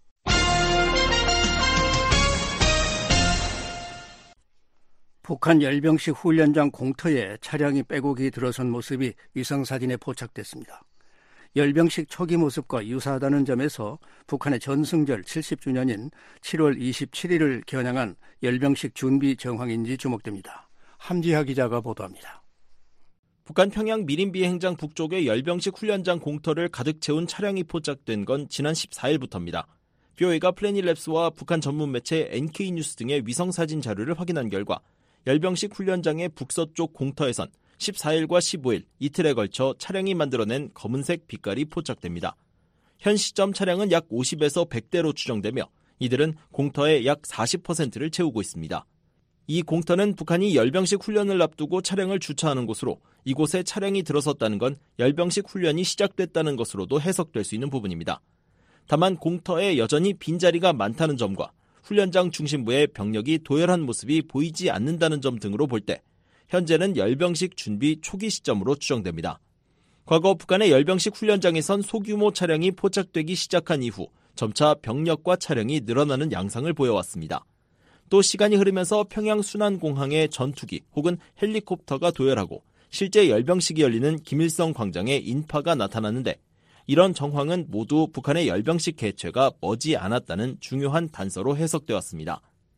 북한 열병식 훈련장 공터에 차량이 빼곡히 들어선 모습이 위성사진에 포착됐습니다. 열병식 초기 모습과 유사하다는 점에서 북한의 전승절 70주년인 7월 27일을 겨냥한 열병식 준비 정황인지 주목됩니다. 함지하 기자가 보도합니다. 북한 평양 미림 비행장 북쪽의 열병식 훈련장 공터를 가득 채운 차량이 포착된 건 지난 14일부터입니다. BOA가 플래닛랩스와 북한 전문 매체 NK뉴스 등의 위성사진 자료를 확인한 결과 열병식 훈련장의 북서쪽 공터에선 14일과 15일 이틀에 걸쳐 차량이 만들어낸 검은색 빛깔이 포착됩니다. 현 시점 차량은 약 50에서 100대로 추정되며 이들은 공터의 약 40%를 채우고 있습니다. 이 공터는 북한이 열병식 훈련을 앞두고 차량을 주차하는 곳으로 이곳에 차량이 들어섰다는 건 열병식 훈련이 시작됐다는 것으로도 해석될 수 있는 부분입니다. 다만 공터에 여전히 빈자리가 많다는 점과 훈련장 중심부에 병력이 도열한 모습이 보이지 않는다는 점 등으로 볼 때 현재는 열병식 준비 초기 시점으로 추정됩니다. 과거 북한의 열병식 훈련장에선 소규모 차량이 포착되기 시작한 이후 점차 병력과 차량이 늘어나는 양상을 보여왔습니다. 또 시간이 흐르면서 평양 순안공항의 전투기 혹은 헬리콥터가 도열하고 실제 열병식이 열리는 김일성 광장에 인파가 나타났는데 이런 정황은 모두 북한의 열병식 개최가 머지 않았다는 중요한 단서로 해석되어 왔습니다.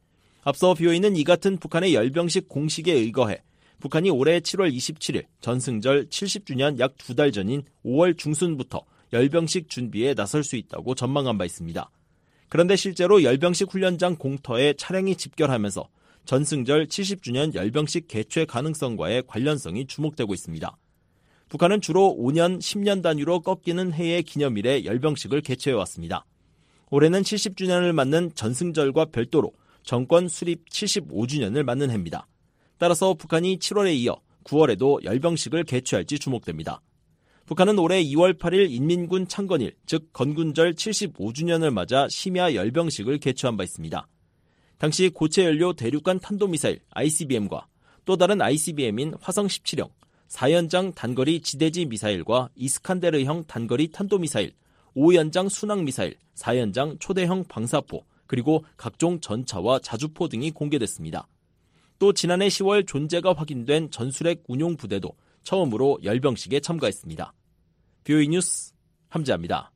앞서 BOA는 이 같은 북한의 열병식 공식에 의거해 북한이 올해 7월 27일 전승절 70주년 약 2달 전인 5월 중순부터 열병식 준비에 나설 수 있다고 전망한 바 있습니다. 그런데 실제로 열병식 훈련장 공터에 차량이 집결하면서 전승절 70주년 열병식 개최 가능성과의 관련성이 주목되고 있습니다. 북한은 주로 5년, 10년 단위로 꺾이는 해의 기념일에 열병식을 개최해왔습니다. 올해는 70주년을 맞는 전승절과 별도로 정권 수립 75주년을 맞는 해입니다. 따라서 북한이 7월에 이어 9월에도 열병식을 개최할지 주목됩니다. 북한은 올해 2월 8일 인민군 창건일, 즉 건군절 75주년을 맞아 심야 열병식을 개최한 바 있습니다. 당시 고체 연료 대륙간 탄도미사일 ICBM과 또 다른 ICBM인 화성 17형, 4연장 단거리 지대지 미사일과 이스칸데르형 단거리 탄도미사일, 5연장 순항미사일, 4연장 초대형 방사포, 그리고 각종 전차와 자주포 등이 공개됐습니다. 또 지난해 10월 존재가 확인된 전술핵 운용부대도 처음으로 열병식에 참가했습니다. BOA 뉴스 함지아입니다.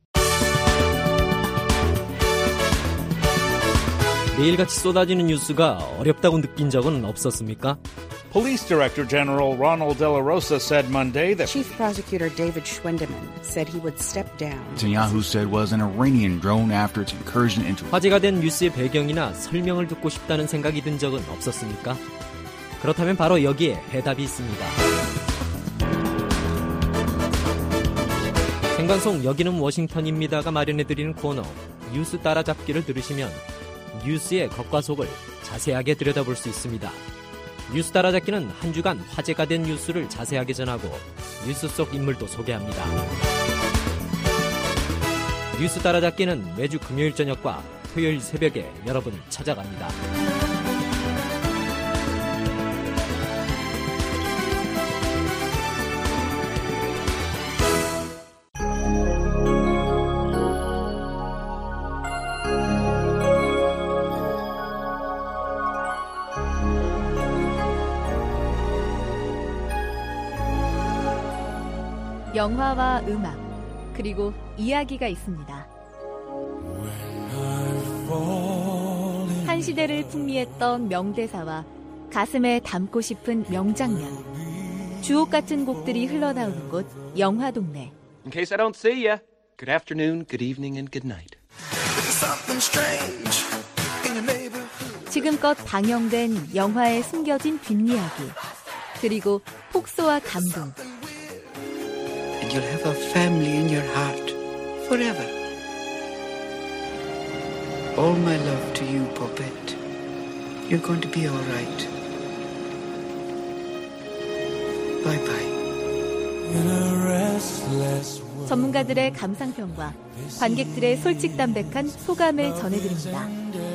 매일같이 쏟아지는 뉴스가 어렵다고 느낀 적은 없었습니까? Police Director General Ronald De La Rosa said Monday that Chief Prosecutor David Schwendeman said he would step down. Netanyahu said was an Iranian drone after its incursion into. 화제가 된 뉴스의 배경이나 설명을 듣고 싶다는 생각이 든 적은 없었습니까? 그렇다면 바로 여기에 해답이 있습니다. 생방송 여기는 워싱턴입니다가 마련해드리는 코너 뉴스 따라잡기를 들으시면 뉴스의 겉과 속을 자세하게 들여다볼 수 있습니다. 뉴스 따라잡기는 한 주간 화제가 된 뉴스를 자세하게 전하고 뉴스 속 인물도 소개합니다. 뉴스 따라잡기는 매주 금요일 저녁과 토요일 새벽에 여러분을 찾아갑니다. 영화와 음악, 그리고 이야기가 있습니다. 한 시대를 풍미했던 명대사와 가슴에 담고 싶은 명장면, 주옥 같은 곡들이 흘러나오는 곳 영화동네. In case I don't see ya, good afternoon, good evening, and good night. 지금껏 방영된 영화에 숨겨진 뒷이야기, 그리고 폭소와 감동. And you'll have a family in your heart forever. All my love to you, Poppet. You're going to be all right. Bye bye. 전문가들의 감상평과 관객들의 솔직담백한 소감을 전해드립니다.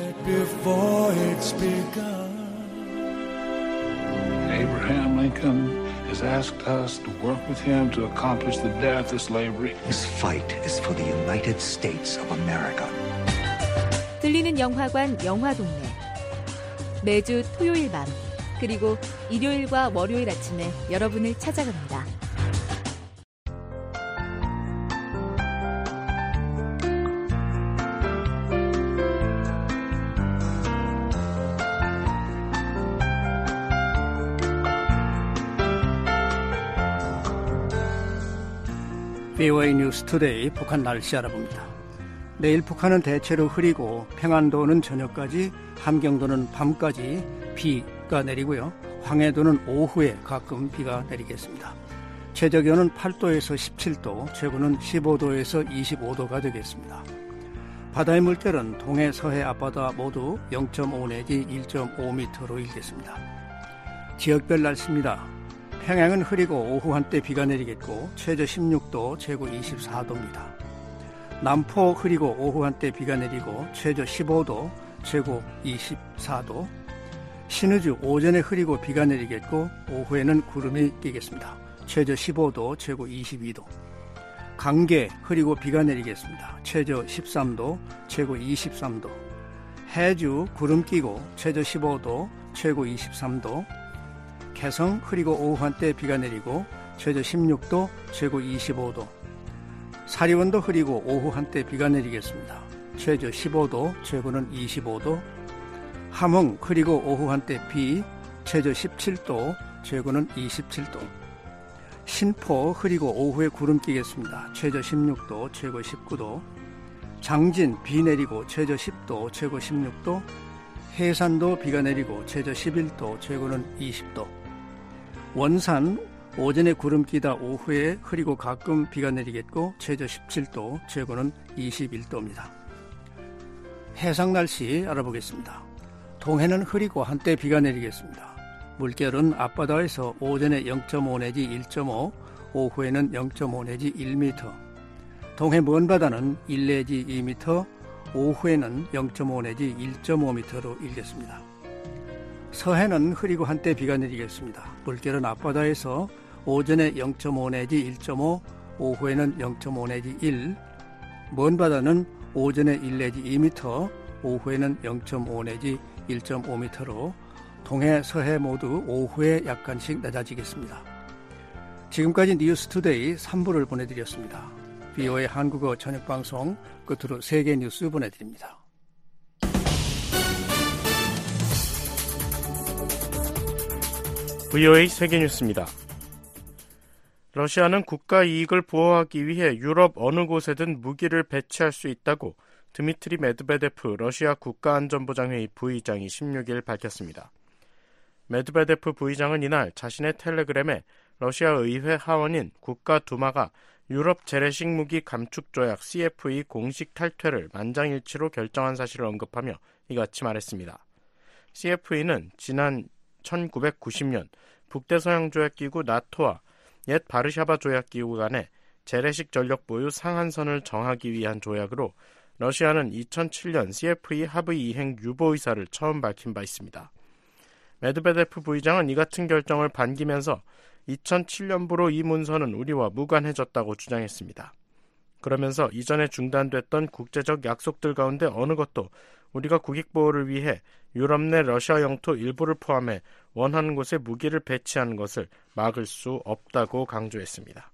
Abraham Lincoln has asked us to work with him to accomplish the death of slavery. This fight is for the United States of America. 들리는 영화관 영화동네. 매주 토요일 밤, 그리고 일요일과 월요일 아침에 여러분을 찾아갑니다. VOA 뉴스 투데이 북한 날씨 알아봅니다. 내일 북한은 대체로 흐리고 평안도는 저녁까지, 함경도는 밤까지 비가 내리고요. 황해도는 오후에 가끔 비가 내리겠습니다. 최저기온은 8도에서 17도, 최고는 15도에서 25도가 되겠습니다. 바다의 물결은 동해, 서해 앞바다 모두 0.5 내지 1.5m로 일겠습니다. 지역별 날씨입니다. 평양은 흐리고 오후 한때 비가 내리겠고 최저 16도, 최고 24도입니다. 남포 흐리고 오후 한때 비가 내리고 최저 15도, 최고 24도. 신의주 오전에 흐리고 비가 내리겠고 오후에는 구름이 끼겠습니다. 최저 15도, 최고 22도. 강계 흐리고 비가 내리겠습니다. 최저 13도, 최고 23도. 해주 구름 끼고 최저 15도, 최고 23도. 개성 흐리고 오후 한때 비가 내리고 최저 16도, 최고 25도. 사리원도 흐리고 오후 한때 비가 내리겠습니다. 최저 15도, 최고는 25도. 함흥 흐리고 오후 한때 비, 최저 17도, 최고는 27도. 신포 흐리고 오후에 구름 끼겠습니다. 최저 16도, 최고 19도. 장진 비 내리고 최저 10도, 최고 16도. 해산도 비가 내리고 최저 11도, 최고는 20도. 원산 오전에 구름 끼다 오후에 흐리고 가끔 비가 내리겠고 최저 17도, 최고는 21도입니다. 해상 날씨 알아보겠습니다. 동해는 흐리고 한때 비가 내리겠습니다. 물결은 앞바다에서 오전에 0.5 내지 1.5, 오후에는 0.5 내지 1m. 동해 먼바다는 1 내지 2m, 오후에는 0.5 내지 1.5m로 일겠습니다. 서해는 흐리고 한때 비가 내리겠습니다. 물결은 앞바다에서 오전에 0.5 내지 1.5, 오후에는 0.5 내지 1, 먼바다는 오전에 1 내지 2m, 오후에는 0.5 내지 1.5m로 동해, 서해 모두 오후에 약간씩 낮아지겠습니다. 지금까지 뉴스투데이 3부를 보내드렸습니다. VOA 한국어 저녁방송 끝으로 세계 뉴스 보내드립니다. VOA 세계뉴스입니다. 러시아는 국가 이익을 보호하기 위해 유럽 어느 곳에든 무기를 배치할 수 있다고 드미트리 메드베데프 러시아 국가안전보장회의 부의장이 16일 밝혔습니다. 메드베데프 부의장은 이날 자신의 텔레그램에 러시아 의회 하원인 국가두마가 유럽 재래식 무기 감축 조약 CFE 공식 탈퇴를 만장일치로 결정한 사실을 언급하며 이같이 말했습니다. CFE는 지난 1990년 북대서양조약기구 나토와 옛 바르샤바 조약기구 간의 재래식 전력 보유 상한선을 정하기 위한 조약으로 러시아는 2007년 CFE 합의 이행 유보 의사를 처음 밝힌 바 있습니다. 메드베데프 부의장은 이 같은 결정을 반기면서 2007년부로 이 문서는 우리와 무관해졌다고 주장했습니다. 그러면서 이전에 중단됐던 국제적 약속들 가운데 어느 것도 우리가 국익보호를 위해 유럽 내 러시아 영토 일부를 포함해 원하는 곳에 무기를 배치하는 것을 막을 수 없다고 강조했습니다.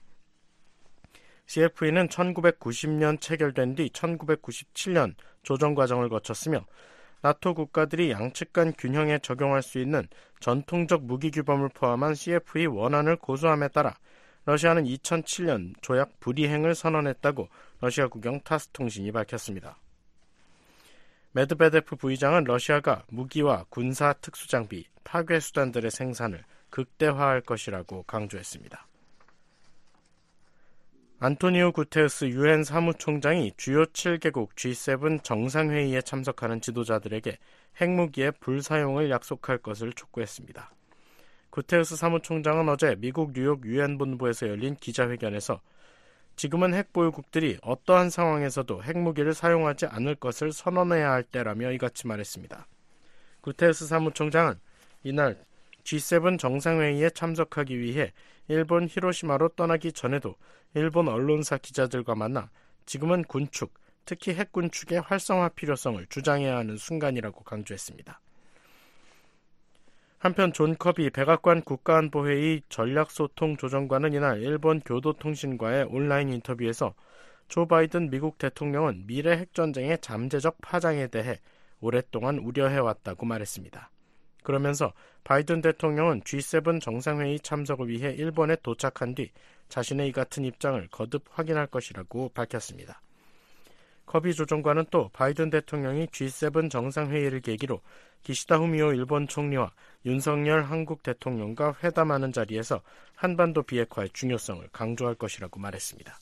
CFE는 1990년 체결된 뒤 1997년 조정 과정을 거쳤으며 나토 국가들이 양측 간 균형에 적용할 수 있는 전통적 무기 규범을 포함한 CFE 원안을 고수함에 따라 러시아는 2007년 조약 불이행을 선언했다고 러시아 국영 타스 통신이 밝혔습니다. 메드베데프 부의장은 러시아가 무기와 군사 특수장비, 파괴수단들의 생산을 극대화할 것이라고 강조했습니다. 안토니오 구테르스 유엔 사무총장이 주요 7개국 G7 정상회의에 참석하는 지도자들에게 핵무기의 불사용을 약속할 것을 촉구했습니다. 구테르스 사무총장은 어제 미국 뉴욕 유엔 본부에서 열린 기자회견에서 지금은 핵보유국들이 어떠한 상황에서도 핵무기를 사용하지 않을 것을 선언해야 할 때라며 이같이 말했습니다. 구테르스 사무총장은 이날 G7 정상회의에 참석하기 위해 일본 히로시마로 떠나기 전에도 일본 언론사 기자들과 만나 지금은 군축, 특히 핵군축의 활성화 필요성을 주장해야 하는 순간이라고 강조했습니다. 한편 존 커비 백악관 국가안보회의 전략소통조정관은 이날 일본 교도통신과의 온라인 인터뷰에서 조 바이든 미국 대통령은 미래 핵전쟁의 잠재적 파장에 대해 오랫동안 우려해왔다고 말했습니다. 그러면서 바이든 대통령은 G7 정상회의 참석을 위해 일본에 도착한 뒤 자신의 이 같은 입장을 거듭 확인할 것이라고 밝혔습니다. 커비 조정관은 또 바이든 대통령이 G7 정상회의를 계기로 기시다 후미오 일본 총리와 윤석열 한국 대통령과 회담하는 자리에서 한반도 비핵화의 중요성을 강조할 것이라고 말했습니다.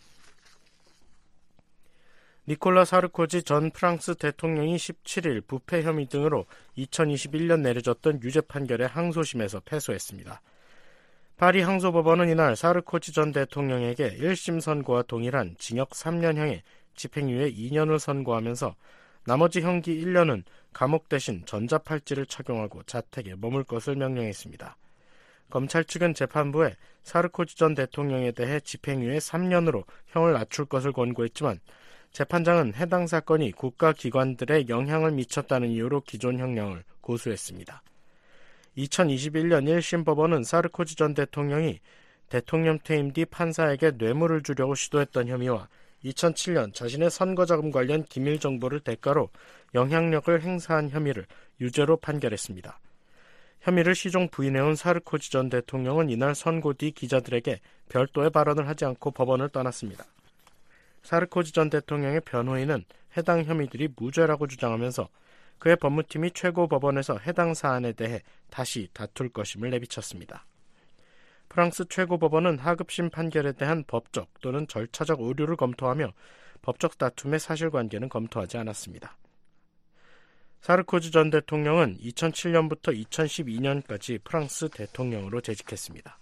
니콜라 사르코지 전 프랑스 대통령이 17일 부패 혐의 등으로 2021년 내려졌던 유죄 판결에 항소심에서 패소했습니다. 파리 항소법원은 이날 사르코지 전 대통령에게 1심 선고와 동일한 징역 3년형의 집행유예 2년을 선고하면서 나머지 형기 1년은 감옥 대신 전자팔찌를 착용하고 자택에 머물 것을 명령했습니다. 검찰 측은 재판부에 사르코지 전 대통령에 대해 집행유예 3년으로 형을 낮출 것을 권고했지만 재판장은 해당 사건이 국가기관들에 영향을 미쳤다는 이유로 기존 형량을 고수했습니다. 2021년 1심 법원은 사르코지 전 대통령이 대통령 퇴임 뒤 판사에게 뇌물을 주려고 시도했던 혐의와 2007년 자신의 선거자금 관련 기밀 정보를 대가로 영향력을 행사한 혐의를 유죄로 판결했습니다. 혐의를 시종 부인해온 사르코지 전 대통령은 이날 선고 뒤 기자들에게 별도의 발언을 하지 않고 법원을 떠났습니다. 사르코지 전 대통령의 변호인은 해당 혐의들이 무죄라고 주장하면서 그의 법무팀이 최고법원에서 해당 사안에 대해 다시 다툴 것임을 내비쳤습니다. 프랑스 최고법원은 하급심 판결에 대한 법적 또는 절차적 오류를 검토하며 법적 다툼의 사실관계는 검토하지 않았습니다. 사르코지 전 대통령은 2007년부터 2012년까지 프랑스 대통령으로 재직했습니다.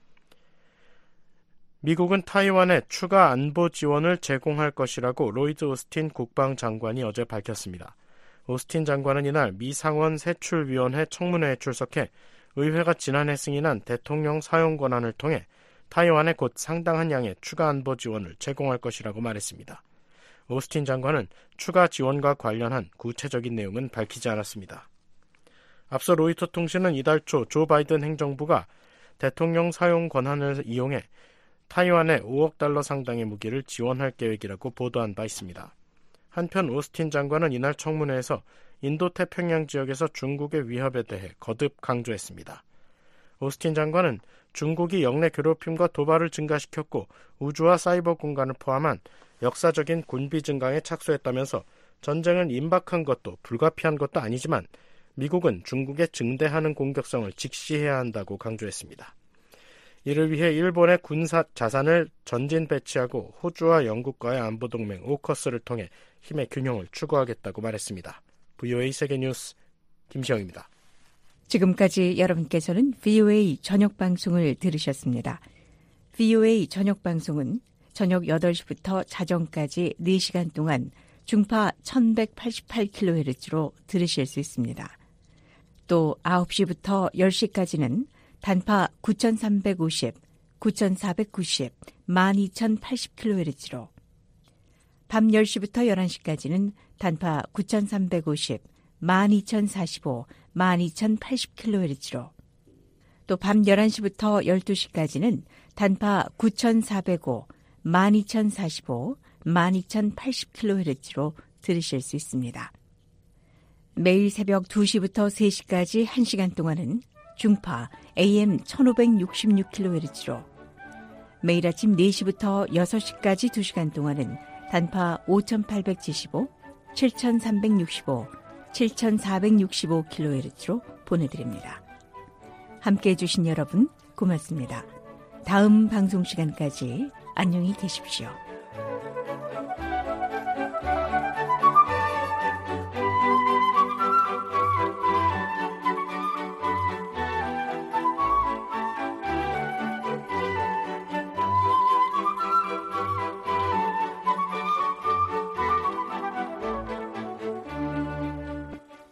미국은 타이완에 추가 안보 지원을 제공할 것이라고 로이드 오스틴 국방장관이 어제 밝혔습니다. 오스틴 장관은 이날 미 상원 세출위원회 청문회에 출석해 의회가 지난해 승인한 대통령 사용 권한을 통해 타이완에 곧 상당한 양의 추가 안보 지원을 제공할 것이라고 말했습니다. 오스틴 장관은 추가 지원과 관련한 구체적인 내용은 밝히지 않았습니다. 앞서 로이터 통신은 이달 초 조 바이든 행정부가 대통령 사용 권한을 이용해 타이완에 5억 달러 상당의 무기를 지원할 계획이라고 보도한 바 있습니다. 한편 오스틴 장관은 이날 청문회에서 인도태평양 지역에서 중국의 위협에 대해 거듭 강조했습니다. 오스틴 장관은 중국이 영내 괴롭힘과 도발을 증가시켰고 우주와 사이버 공간을 포함한 역사적인 군비 증강에 착수했다면서 전쟁을 임박한 것도 불가피한 것도 아니지만 미국은 중국에 증대하는 공격성을 직시해야 한다고 강조했습니다. 이를 위해 일본의 군사 자산을 전진 배치하고 호주와 영국과의 안보동맹 오커스를 통해 힘의 균형을 추구하겠다고 말했습니다. VOA 세계뉴스 김시영입니다. 지금까지 여러분께서는 VOA 저녁방송을 들으셨습니다. VOA 저녁방송은 저녁 8시부터 자정까지 4시간 동안 중파 1188kHz로 들으실 수 있습니다. 또 9시부터 10시까지는 단파 9350, 9490, 12080kHz로 밤 10시부터 11시까지는 단파 9350, 12045, 12080kHz로 또 밤 11시부터 12시까지는 단파 9405, 12045, 12080kHz로 들으실 수 있습니다. 매일 새벽 2시부터 3시까지 1시간 동안은 중파 AM 1566kHz로 매일 아침 4시부터 6시까지 2시간 동안은 단파 5875, 7365, 7465kHz로 보내드립니다. 함께해 주신 여러분 고맙습니다. 다음 방송 시간까지 안녕히 계십시오.